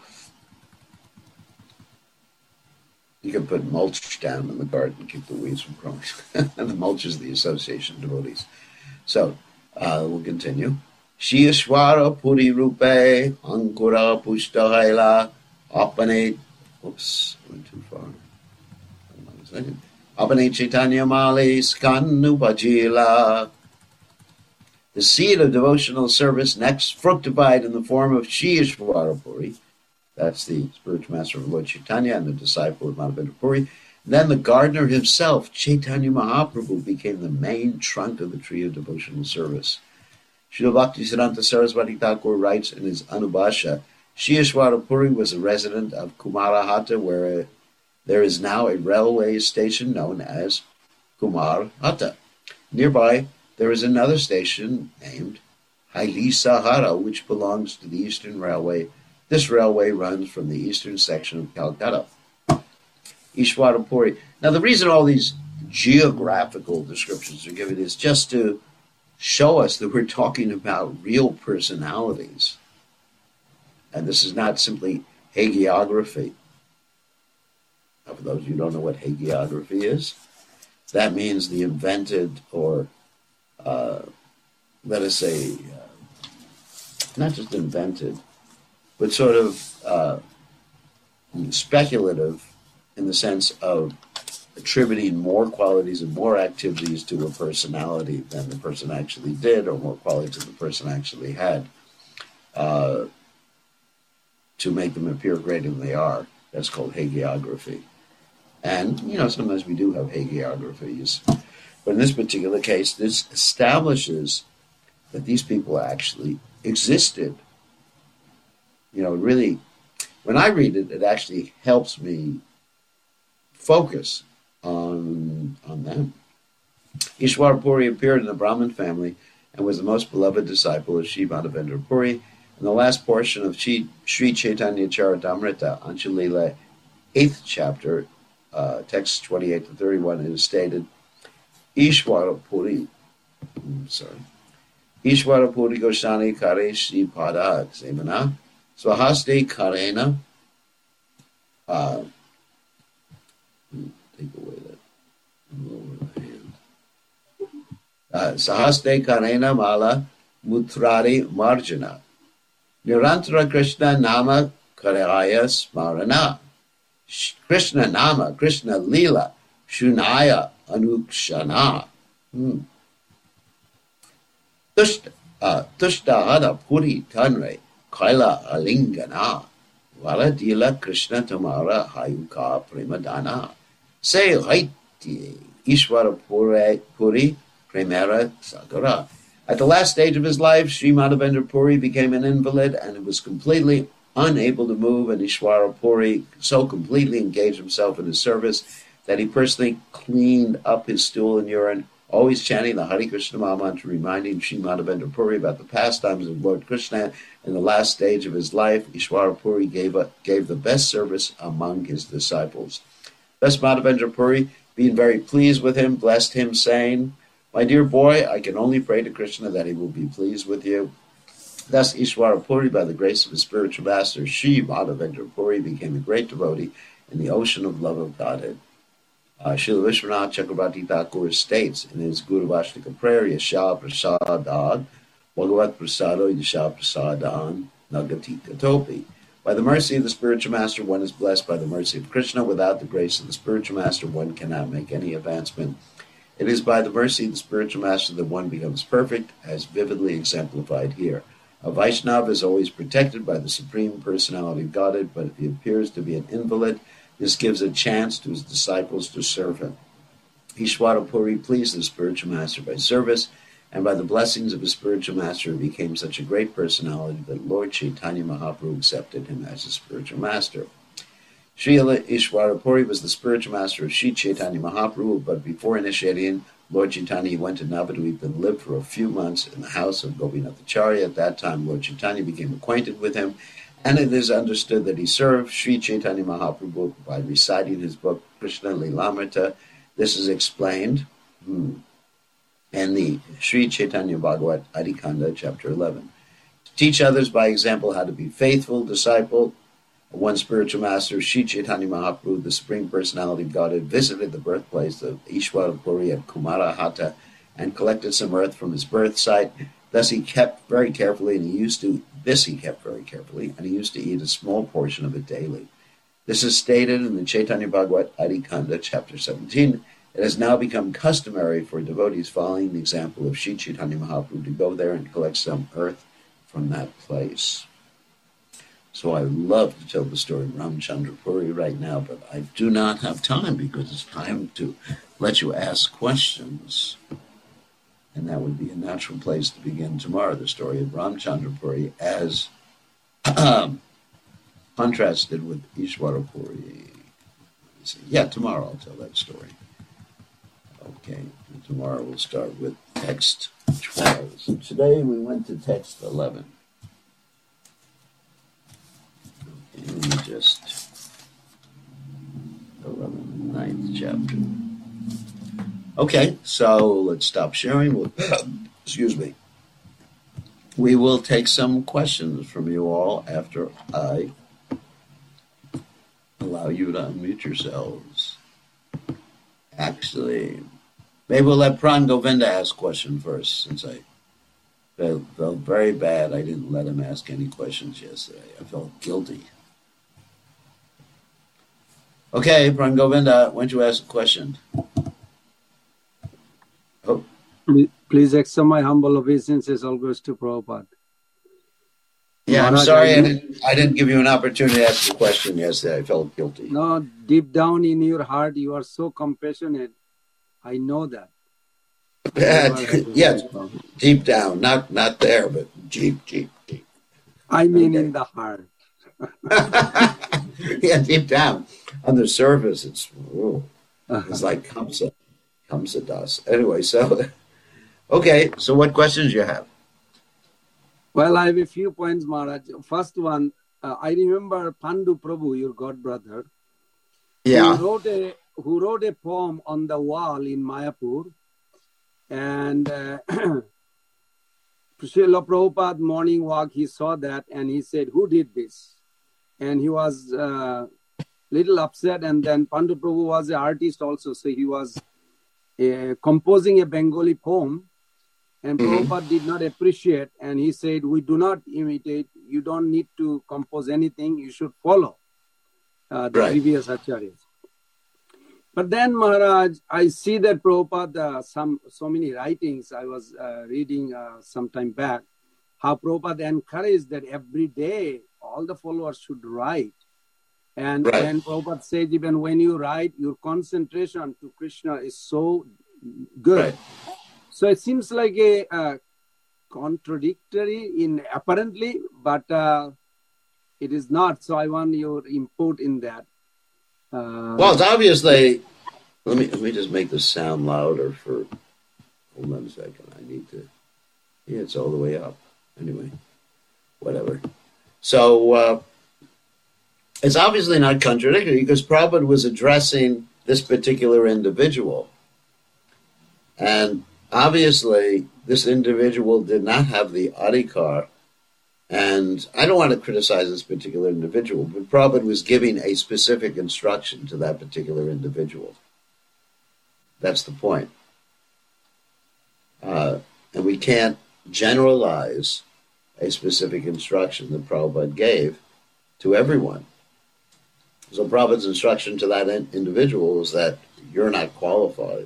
you can put mulch down in the garden and keep the weeds from growing. And the mulch is the association of devotees. So uh, we'll continue. Shiyashwara Puri Rupe Ankura Pushtahaila Apane. Oops, went too far. Hold on a second. Apane Chaitanya Mali Skanupajila. The seed of devotional service next fructified in the form of Shiyashwara Puri. That's the spiritual master of Lord Chaitanya and the disciple of Madhavendra Puri. Then the gardener himself, Chaitanya Mahaprabhu, became the main trunk of the tree of devotional service. Srila Bhaktisiddhanta Saraswati Thakur writes in his Anubhasha, Shiyashwara Puri was a resident of Kumarahata, where there is now a railway station known as Kumarhata. Nearby, there is another station named Hailisahara, which belongs to the Eastern Railway. This railway runs from the eastern section of Calcutta. Ishwara Puri. Now, the reason all these geographical descriptions are given is just to show us that we're talking about real personalities. And this is not simply hagiography. Now, for those of you who don't know what hagiography is, that means the invented or, uh, let us say, uh, not just invented, but sort of uh, speculative in the sense of attributing more qualities and more activities to a personality than the person actually did, or more qualities than the person actually had, uh, to make them appear greater than they are. That's called hagiography. And, you know, sometimes we do have hagiographies. But in this particular case, this establishes that these people actually existed. You know, really, when I read it, it actually helps me focus on, on them. Ishwara Puri appeared in the Brahmin family and was the most beloved disciple of Sri Madhavendra Puri. In the last portion of Sri, Sri Chaitanya Charitamrita, Anjalila, eighth chapter, uh, text twenty-eight to thirty-one, it is stated, Ishwara Puri, I'm sorry, Ishwara Puri Goswami Kare Sri Pada Semana, Swahaste Karena, uh, take away that lower hand. Uh, Sahaste Karena Mala Mutrari Marjana. Nirantara Krishna Nama Karaya Smarana. Krishna Nama, Krishna Lila, Shunaya Anukshana. Hmm. Tushta uh, Hada Puri Tanre Kaila Alingana. Valadila Krishna Tamara Hayuka Premadana. Say Haiti Ishwara Puri Puri Premera Sagara. At the last stage of his life, Sri Madhavendra Puri became an invalid and was completely unable to move, and Ishwara Puri so completely engaged himself in his service that he personally cleaned up his stool and urine, always chanting the Hare Krishna Maha Mantra, reminding Sri Madhavendra Puri about the pastimes of Lord Krishna. In the last stage of his life, Ishwara Puri gave, a, gave the best service among his disciples. Thus Madhavendra Puri, being very pleased with him, blessed him, saying, My dear boy, I can only pray to Krishna that he will be pleased with you. Thus Ishwara Puri, by the grace of his spiritual master, Sri Madhavendra Puri, became a great devotee in the ocean of love of Godhead. Uh, Srila Vishwanath Chakrabarti Thakur states in his Guru Vaishnava prayer, Yasha Prasadad, Bhagavat Prasado Yasha Prasadan Nagati Katopi. By the mercy of the spiritual master, one is blessed by the mercy of Krishna. Without the grace of the spiritual master, one cannot make any advancement. It is by the mercy of the spiritual master that one becomes perfect, as vividly exemplified here. A Vaishnava is always protected by the Supreme Personality of Godhead, but if he appears to be an invalid, this gives a chance to his disciples to serve him. Ishwara Puri pleased the spiritual master by service, and by the blessings of his spiritual master, he became such a great personality that Lord Chaitanya Mahaprabhu accepted him as his spiritual master. Srila Ishwara Puri was the spiritual master of Sri Chaitanya Mahaprabhu, but before initiating Lord Chaitanya, he went to Navadvip and lived for a few months in the house of Gopinathacharya. At that time, Lord Chaitanya became acquainted with him, and it is understood that he served Sri Chaitanya Mahaprabhu by reciting his book Krishna Lilamrita. This is explained hmm, in the Sri Chaitanya Bhagavat Adikanda, chapter eleven. To teach others by example how to be faithful disciple, one spiritual master, Sri Chaitanya Mahaprabhu, the Supreme Personality of Godhead, visited the birthplace of Ishwara Puri at Kumarahata and collected some earth from his birth site. Thus he kept very carefully, and he used to, this he kept very carefully, and he used to eat a small portion of it daily. This is stated in the Chaitanya Bhagavat Adikanda, chapter seventeen. It has now become customary for devotees following the example of Sri Chaitanya Mahaprabhu to go there and collect some earth from that place. So I would love to tell the story of Ramchandra Puri right now, but I do not have time because it's time to let you ask questions. And that would be a natural place to begin tomorrow, the story of Ramchandra Puri as um, contrasted with Ishwara Puri. Yeah, tomorrow I'll tell that story. Okay, and tomorrow we'll start with text twelve. So today we went to text eleven. Okay, let me just eleven, ninth chapter. Okay, so let's stop sharing. We'll, excuse me. We will take some questions from you all after I allow you to unmute yourselves. Actually, maybe we'll let Pran Govinda ask question first, since I felt, felt very bad I didn't let him ask any questions yesterday. I felt guilty. Okay, Pran Govinda, why don't you ask a question? Oh. Please accept my humble obeisances always to Prabhupada. Yeah, I'm sorry I didn't, I didn't give you an opportunity to ask a question yesterday. I felt guilty. No, deep down in your heart, you are so compassionate. I know that. Yes, deep down, not not there, but deep, deep, deep. I mean okay. In the heart. Yeah, deep down. On the surface, it's ooh, it's like Kamsa, Kamsa Das. Anyway, so, okay, so what questions you have? Well, I have a few points, Maharaj. First one, uh, I remember Pandu Prabhu, your godbrother, yeah. who wrote a who wrote a poem on the wall in Mayapur, and uh, Srila Prabhupada morning walk, he saw that and he said, "Who did this?" And he was uh, little upset. And then Pandu Prabhu was an artist also, so he was uh, composing a Bengali poem. And mm-hmm. Prabhupada did not appreciate, and he said, "We do not imitate. You don't need to compose anything. You should follow uh, the right. previous acharyas." But then, Maharaj, I see that Prabhupada, some so many writings I was uh, reading uh, some time back, how Prabhupada encouraged that every day all the followers should write. And right. then Prabhupada says, even when you write, your concentration to Krishna is so good. Right. So it seems like a uh, contradictory in apparently, but uh, it is not. So I want your input in that. Uh, well, it's obviously. Let me let me just make this sound louder for. Hold on a second. I need to. Yeah, it's all the way up. Anyway, whatever. So uh, it's obviously not contradictory because Prabhupada was addressing this particular individual, and obviously, this individual did not have the adhikar, and I don't want to criticize this particular individual, but Prabhupada was giving a specific instruction to that particular individual. That's the point. Uh, and we can't generalize a specific instruction that Prabhupada gave to everyone. So Prabhupada's instruction to that in- individual was that you're not qualified.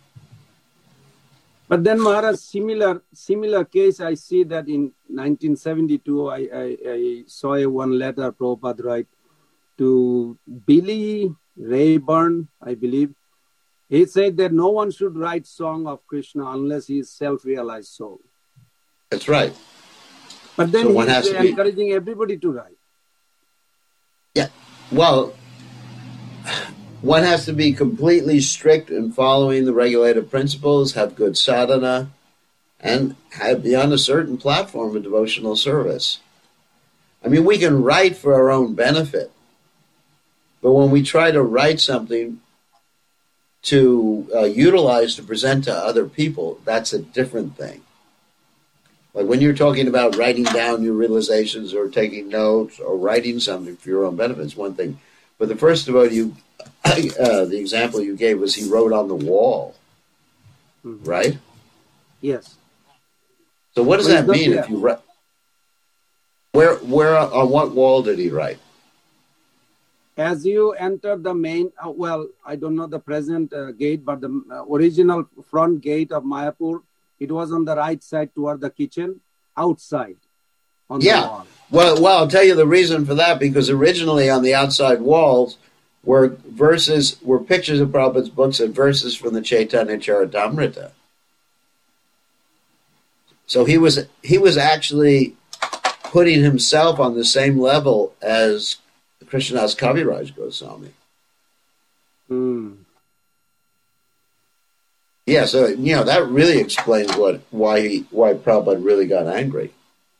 But then, Maharaj, similar similar case, I see that in nineteen seventy-two, I, I, I saw a one letter Prabhupada write to Billy Rayburn, I believe. He said that no one should write song of Krishna unless he is self-realized soul. That's right. But then So one he's has to be- encouraging everybody to write. Yeah. Well, one has to be completely strict in following the regulative principles, have good sadhana, and have, be on a certain platform of devotional service. I mean, we can write for our own benefit, but when we try to write something to uh, utilize to present to other people, that's a different thing. Like when you're talking about writing down your realizations or taking notes or writing something for your own benefit, it's one thing. But the first devotee, you, uh, the example you gave was he wrote on the wall, Mhm. right? Yes. So what does Well, that he's not mean there. if you write? Where, where, on what wall did he write? As you enter the main, uh, well, I don't know the present uh, gate, but the uh, original front gate of Mayapur, it was on the right side toward the kitchen, outside on the Yeah. wall. Well, well, I'll tell you the reason for that, because originally on the outside walls were verses, were pictures of Prabhupada's books and verses from the Chaitanya Charitamrita. So he was he was actually putting himself on the same level as Krishnadas Kaviraj Goswami. Hmm. Yeah, so you know that really explains what why he why Prabhupada really got angry.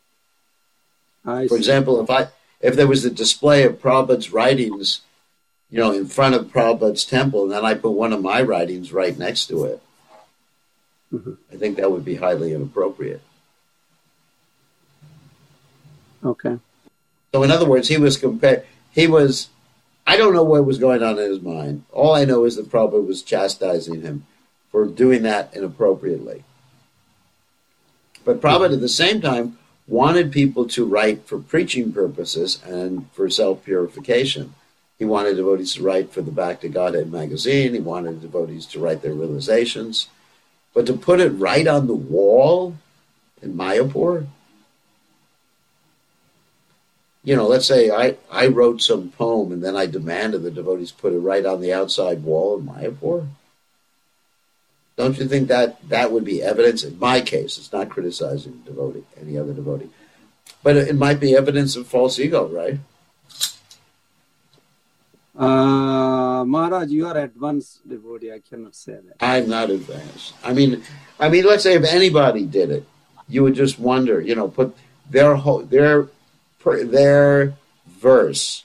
I For see. example, if I if there was a display of Prabhupada's writings, you know, in front of Prabhupada's temple, and then I put one of my writings right next to it, Mhm. I think that would be highly inappropriate. Okay. So, in other words, he was compared. He was. I don't know what was going on in his mind. All I know is that Prabhupada was chastising him for doing that inappropriately. But Prabhupada, at the same time, wanted people to write for preaching purposes and for self-purification. He wanted devotees to write for the Back to Godhead magazine. He wanted devotees to write their realizations. But to put it right on the wall in Mayapur, you know, let's say I, I wrote some poem and then I demanded the devotees put it right on the outside wall of Mayapur. Don't you think that that would be evidence? In my case, it's not criticizing devotee, any other devotee. But it, it might be evidence of false ego, right? Uh, Maharaj, you are advanced devotee. I cannot say that. I'm not advanced. I mean, I mean, let's say if anybody did it, you would just wonder, you know, put their whole, their their verse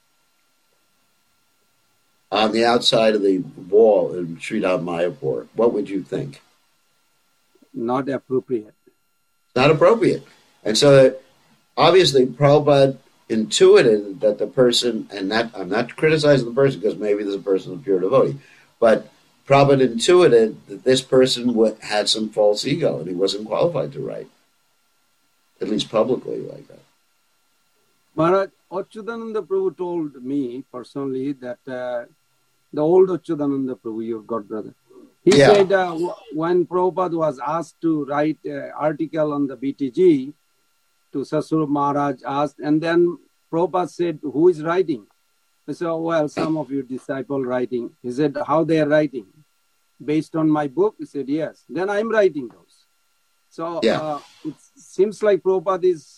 on the outside of the wall in Sridham Mayapur. What would you think? Not appropriate. Not appropriate. And so obviously Prabhupada intuited that the person, and that I'm not criticizing the person because maybe this person is a pure devotee, but Prabhupada intuited that this person would, had some false ego and he wasn't qualified to write, at least publicly like that. Maharaj, Achyutananda Prabhu told me personally that uh, the old Achyutananda Prabhu, your godbrother, he Yeah. said uh, w- when Prabhupada was asked to write an article on the B T G, to Sasur Maharaj asked, and then Prabhupada said, who is writing? He said, oh, well, some of your disciples writing. He said, how they are writing? Based on my book? He said, yes. Then I'm writing those. So Yeah. uh, it seems like Prabhupada is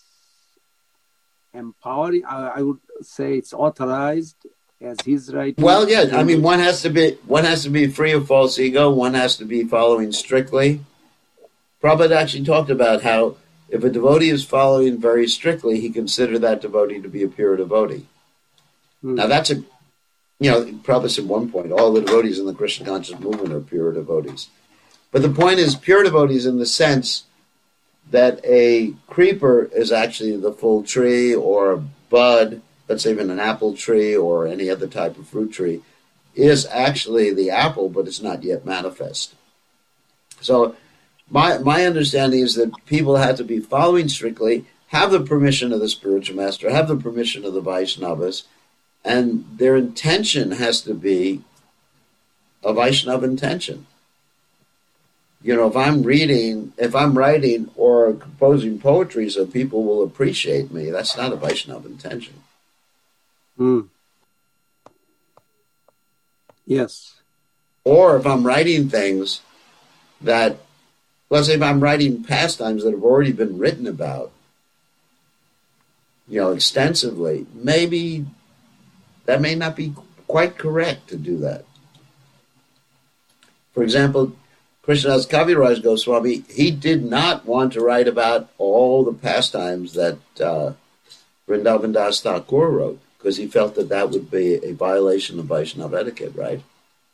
empowering. I, I would say it's authorized as his writing. Well, yeah, I mean, one has to be one has to be free of false ego. One has to be following strictly. Prabhupada actually talked about how if a devotee is following very strictly, he considered that devotee to be a pure devotee. Hmm. Now, that's a, you know, Prabhupada said at one point, all the devotees in the Krishna conscious movement are pure devotees. But the point is, pure devotees in the sense that a creeper is actually the full tree, or a bud, let's say even an apple tree or any other type of fruit tree, is actually the apple, but it's not yet manifest. So my my understanding is that people have to be following strictly, have the permission of the spiritual master, have the permission of the Vaishnavas, and their intention has to be a Vaishnava intention. You know, if I'm reading, if I'm writing or composing poetry so people will appreciate me, that's not a Vaishnava intention. Hmm. Yes. Or if I'm writing things that, let's say if I'm writing pastimes that have already been written about, you know, extensively, maybe that may not be quite correct to do that. For example, Krishnadas Kaviraj Goswami, he did not want to write about all the pastimes that uh, Vrindavan Das Thakur wrote, because he felt that that would be a violation of Vaishnava etiquette, right?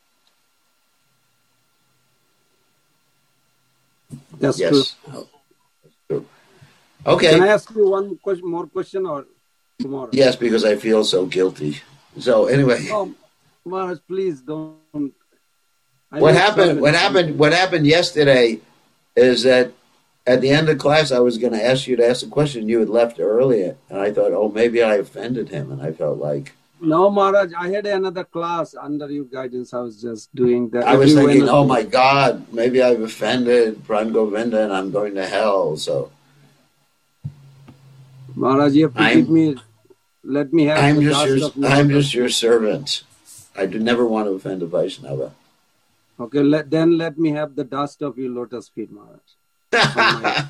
That's yes. true. Oh, that's true. Okay. Can I ask you one question, more question or tomorrow? Yes, because I feel so guilty. So anyway. Oh, Maharaj, please don't. I What happened? What happened? What happened yesterday is that at the end of class, I was going to ask you to ask a question. You had left earlier, and I thought, oh, maybe I offended him, and I felt like. No, Maharaj, I had another class under your guidance. I was just doing that. I was thinking, oh my God, maybe I've offended Pran Govinda, and I'm going to hell. So, Maharaj, you have to I'm, give me. Let me have. I'm the just your. of I'm just your servant. I do never want to offend a Vaishnava. Okay, let, then let me have the dust of your lotus feet, Maharaj.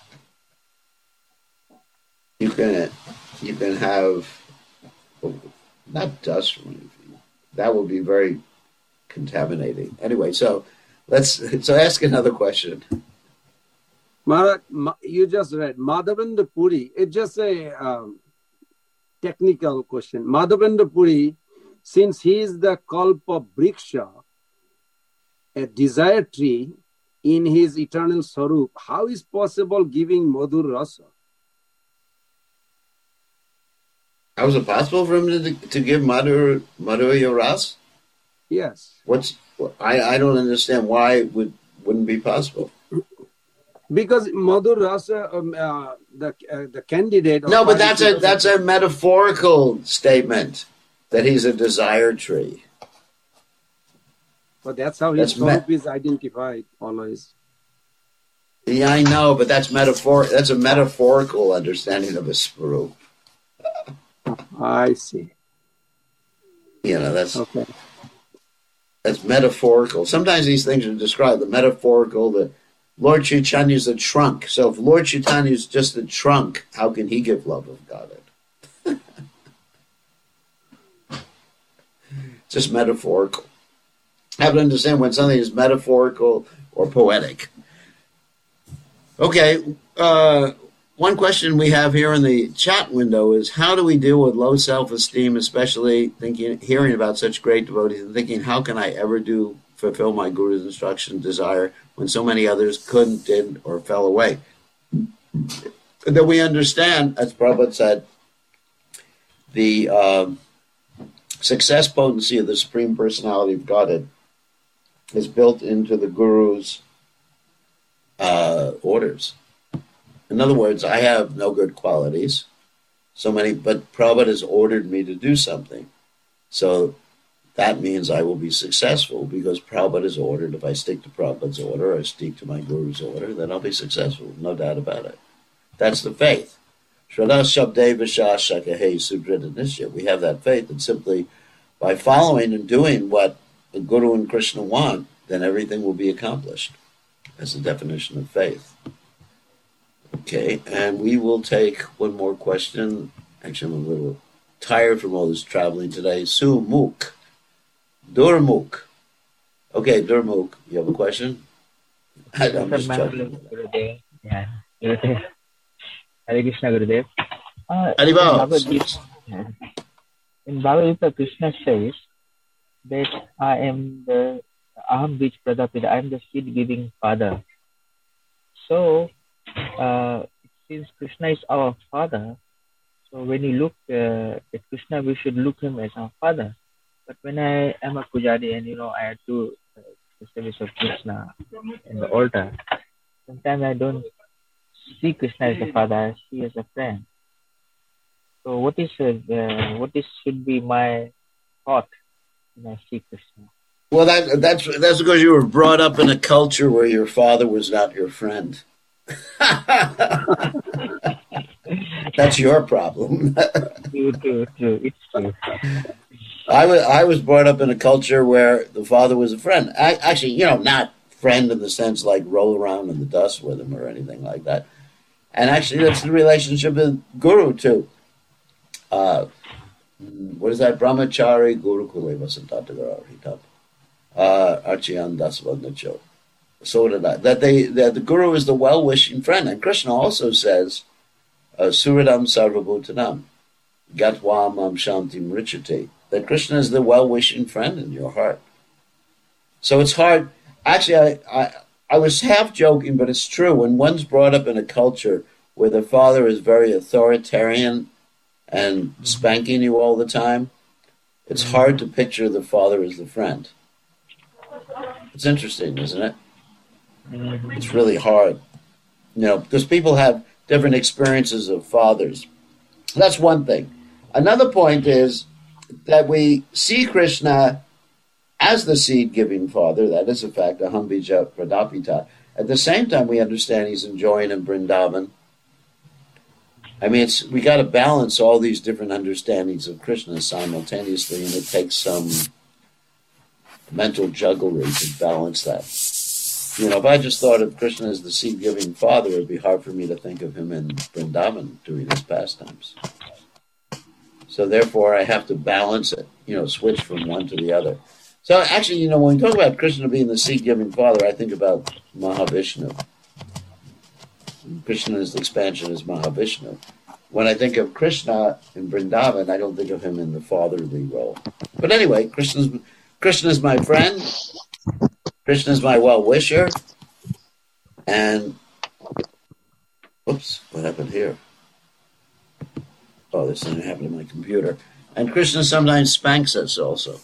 you can, you can have, not dust from your feet. That would be very contaminating. Anyway, so let's so ask another question. Maharaj, you just read Madhavendra Puri. It's just a um, technical question. Madhavendra Puri, since he is the Kalpa Briksha, a desire tree in his eternal Sarup, how is possible giving Madhur Rasa? How is it possible for him to, to give Madhur, Madhurya Ras? Yes. What's I, I don't understand why it would, wouldn't be possible. Because Madhur Rasa, um, uh, the uh, the candidate... No, but that's a, that's a metaphorical statement, that he's a desire tree. But that's how his Sarup me- is identified always. Yeah, I know, but that's metaphor. That's a metaphorical understanding of a Sarup. I see. You know, that's okay. That's metaphorical. Sometimes these things are described, the metaphorical, the Lord Chaitanya is a trunk. So if Lord Chaitanya is just a trunk, how can he give love of God? Just metaphorical. I have to understand when something is metaphorical or poetic. Okay, uh, one question we have here in the chat window is, how do we deal with low self-esteem, especially thinking, hearing about such great devotees and thinking, how can I ever do fulfill my Guru's instruction, desire, when so many others couldn't, didn't, or fell away? That we understand, as Prabhupada said, the uh, success potency of the Supreme Personality of Godhead is built into the Guru's uh, orders. In other words, I have no good qualities, so many, but Prabhupada has ordered me to do something. So that means I will be successful because Prabhupada has ordered. If I stick to Prabhupada's order or stick to my Guru's order, then I'll be successful, no doubt about it. That's the faith. Shraddha Shabde Vishas Shakahe Sudrita Nishya. We have that faith, and simply by following and doing what the Guru and Krishna want, then everything will be accomplished. That's the definition of faith. Okay, and we will take one more question. Actually, I'm a little tired from all this traveling today. Su Muk. Durmuk. Okay, Durmuk, you have a question? I'm just joking. Yeah. Hare Krishna, Gurudev. Uh, in Bhagavad Gita, in Bhagavad Gita, Krishna says that I am the Aham Bij Pradapita, I am the seed-giving father. So, uh, since Krishna is our father, so when you look uh, at Krishna, we should look him as our father. But when I am a pujari and, you know, I do uh, the service of Krishna in the altar, sometimes I don't see Krishna as a father, I see as a friend. So what is uh, what is should be my thought when I see Krishna? Well, that that's that's because you were brought up in a culture where your father was not your friend. That's your problem. True, true, true. It's true. I was I was brought up in a culture where the father was a friend. I, actually, you know, not friend in the sense like roll around in the dust with him or anything like that. And actually, that's the relationship with Guru too. Uh, what is that? Brahmachari Guru Kule Vasantatagar Hitap. Archiyan Dasvadnacho. So did I. That they that the Guru is the well-wishing friend. And Krishna also says, Suridam Sarvabhutanam, Gatva Mam Shantim Richate. That Krishna is the well-wishing friend in your heart. So it's hard. Actually, I, I I was half joking, but it's true. When one's brought up in a culture where the father is very authoritarian and spanking you all the time, it's hard to picture the father as the friend. It's interesting, isn't it? It's really hard. You know, because people have different experiences of fathers. That's one thing. Another point is that we see Krishna as the seed-giving father. That is a fact, aham bija pradapita. At the same time, we understand he's enjoying in Vrindavan. I mean, it's we got to balance all these different understandings of Krishna simultaneously, and it takes some mental jugglery to balance that. You know, if I just thought of Krishna as the seed-giving father, it would be hard for me to think of him in Vrindavan doing his pastimes. So therefore, I have to balance it, you know, switch from one to the other. So actually, you know, when we talk about Krishna being the seed-giving father, I think about Mahavishnu. Krishna's expansion is Mahavishnu. When I think of Krishna in Vrindavan, I don't think of him in the fatherly role. But anyway, Krishna's Krishna's my friend. Krishna's my well-wisher. And, oops, what happened here? Oh, there's something happened to my computer. And Krishna sometimes spanks us also.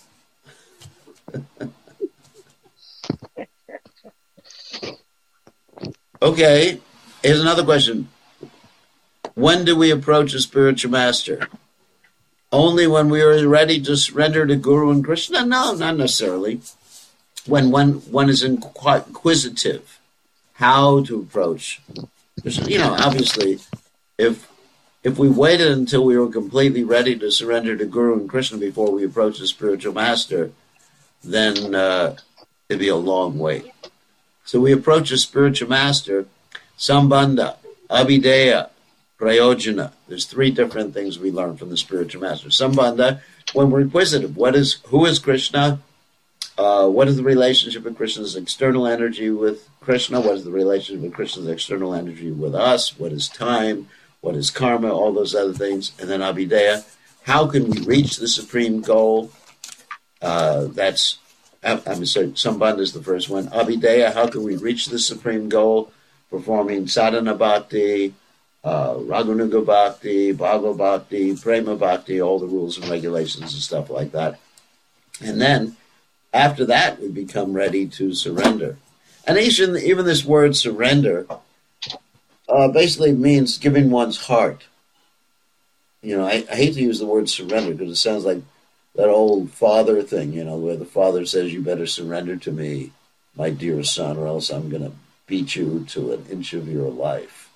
Okay, here's another question. When do we approach a spiritual master? Only when we are ready to surrender to Guru and Krishna? No, not necessarily. When one, one is inquisitive, how to approach. You know, obviously, if if we waited until we were completely ready to surrender to Guru and Krishna before we approach the spiritual master, then uh, it'd be a long wait. So we approach a spiritual master, Sambandha, Abhideya, Prayojana. There's three different things we learn from the spiritual master. Sambandha, when we're inquisitive, what is, who is Krishna? Uh, what is the relationship of Krishna's external energy with Krishna? What is the relationship of Krishna's external energy with us? What is time? What is karma? All those other things. And then Abhideya, how can we reach the supreme goal? Uh, that's, I'm sorry, Sambandha is the first one. Abhideya, how can we reach the supreme goal? Performing sadhana bhakti, uh, raganuga bhakti, bhagavad bhakti, prema bhakti, all the rules and regulations and stuff like that. And then, after that, we become ready to surrender. And even, even this word surrender uh, basically means giving one's heart. You know, I, I hate to use the word surrender because it sounds like that old father thing, you know, where the father says, you better surrender to me, my dear son, or else I'm going to beat you to an inch of your life.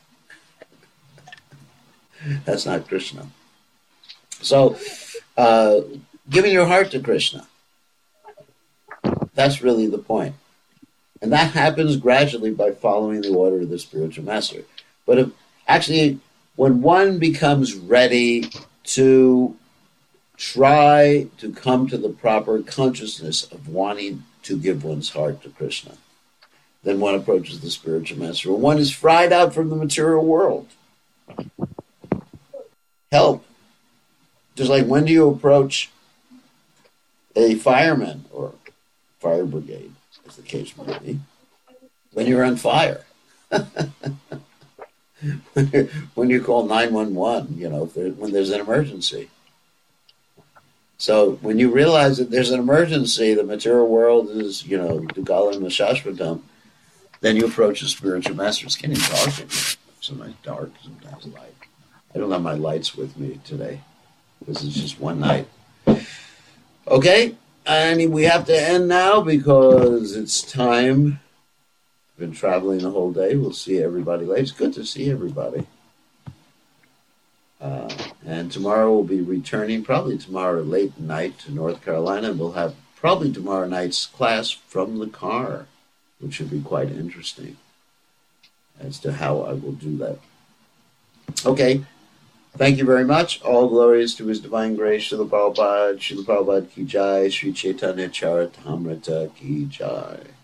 That's not Krishna. So, uh, giving your heart to Krishna. That's really the point. And that happens gradually by following the order of the spiritual master. But if, actually, when one becomes ready to try to come to the proper consciousness of wanting to give one's heart to Krishna, then one approaches the spiritual master. When one is fried out from the material world, help. Just like when do you approach a fireman or fire brigade, as the case may be, when you're on fire. when, you, when you call nine one one, you know, if there, when there's an emergency. So when you realize that there's an emergency, the material world is, you know, Dugalam Mashashvatam, then you approach the spiritual master. It's getting dark in here. Sometimes dark, sometimes light. I don't have my lights with me today because it's just one night. Okay? And we have to end now because it's time. I've been traveling the whole day. We'll see everybody later. It's good to see everybody. Uh, And tomorrow we'll be returning, probably tomorrow late night, to North Carolina. We'll have probably tomorrow night's class from the car, which should be quite interesting as to how I will do that. Okay. Thank you very much. All glories to His Divine Grace, Srila Prabhupada, Srila Prabhupada Ki Jai, Sri Chaitanya Charitamrita Ki Jai.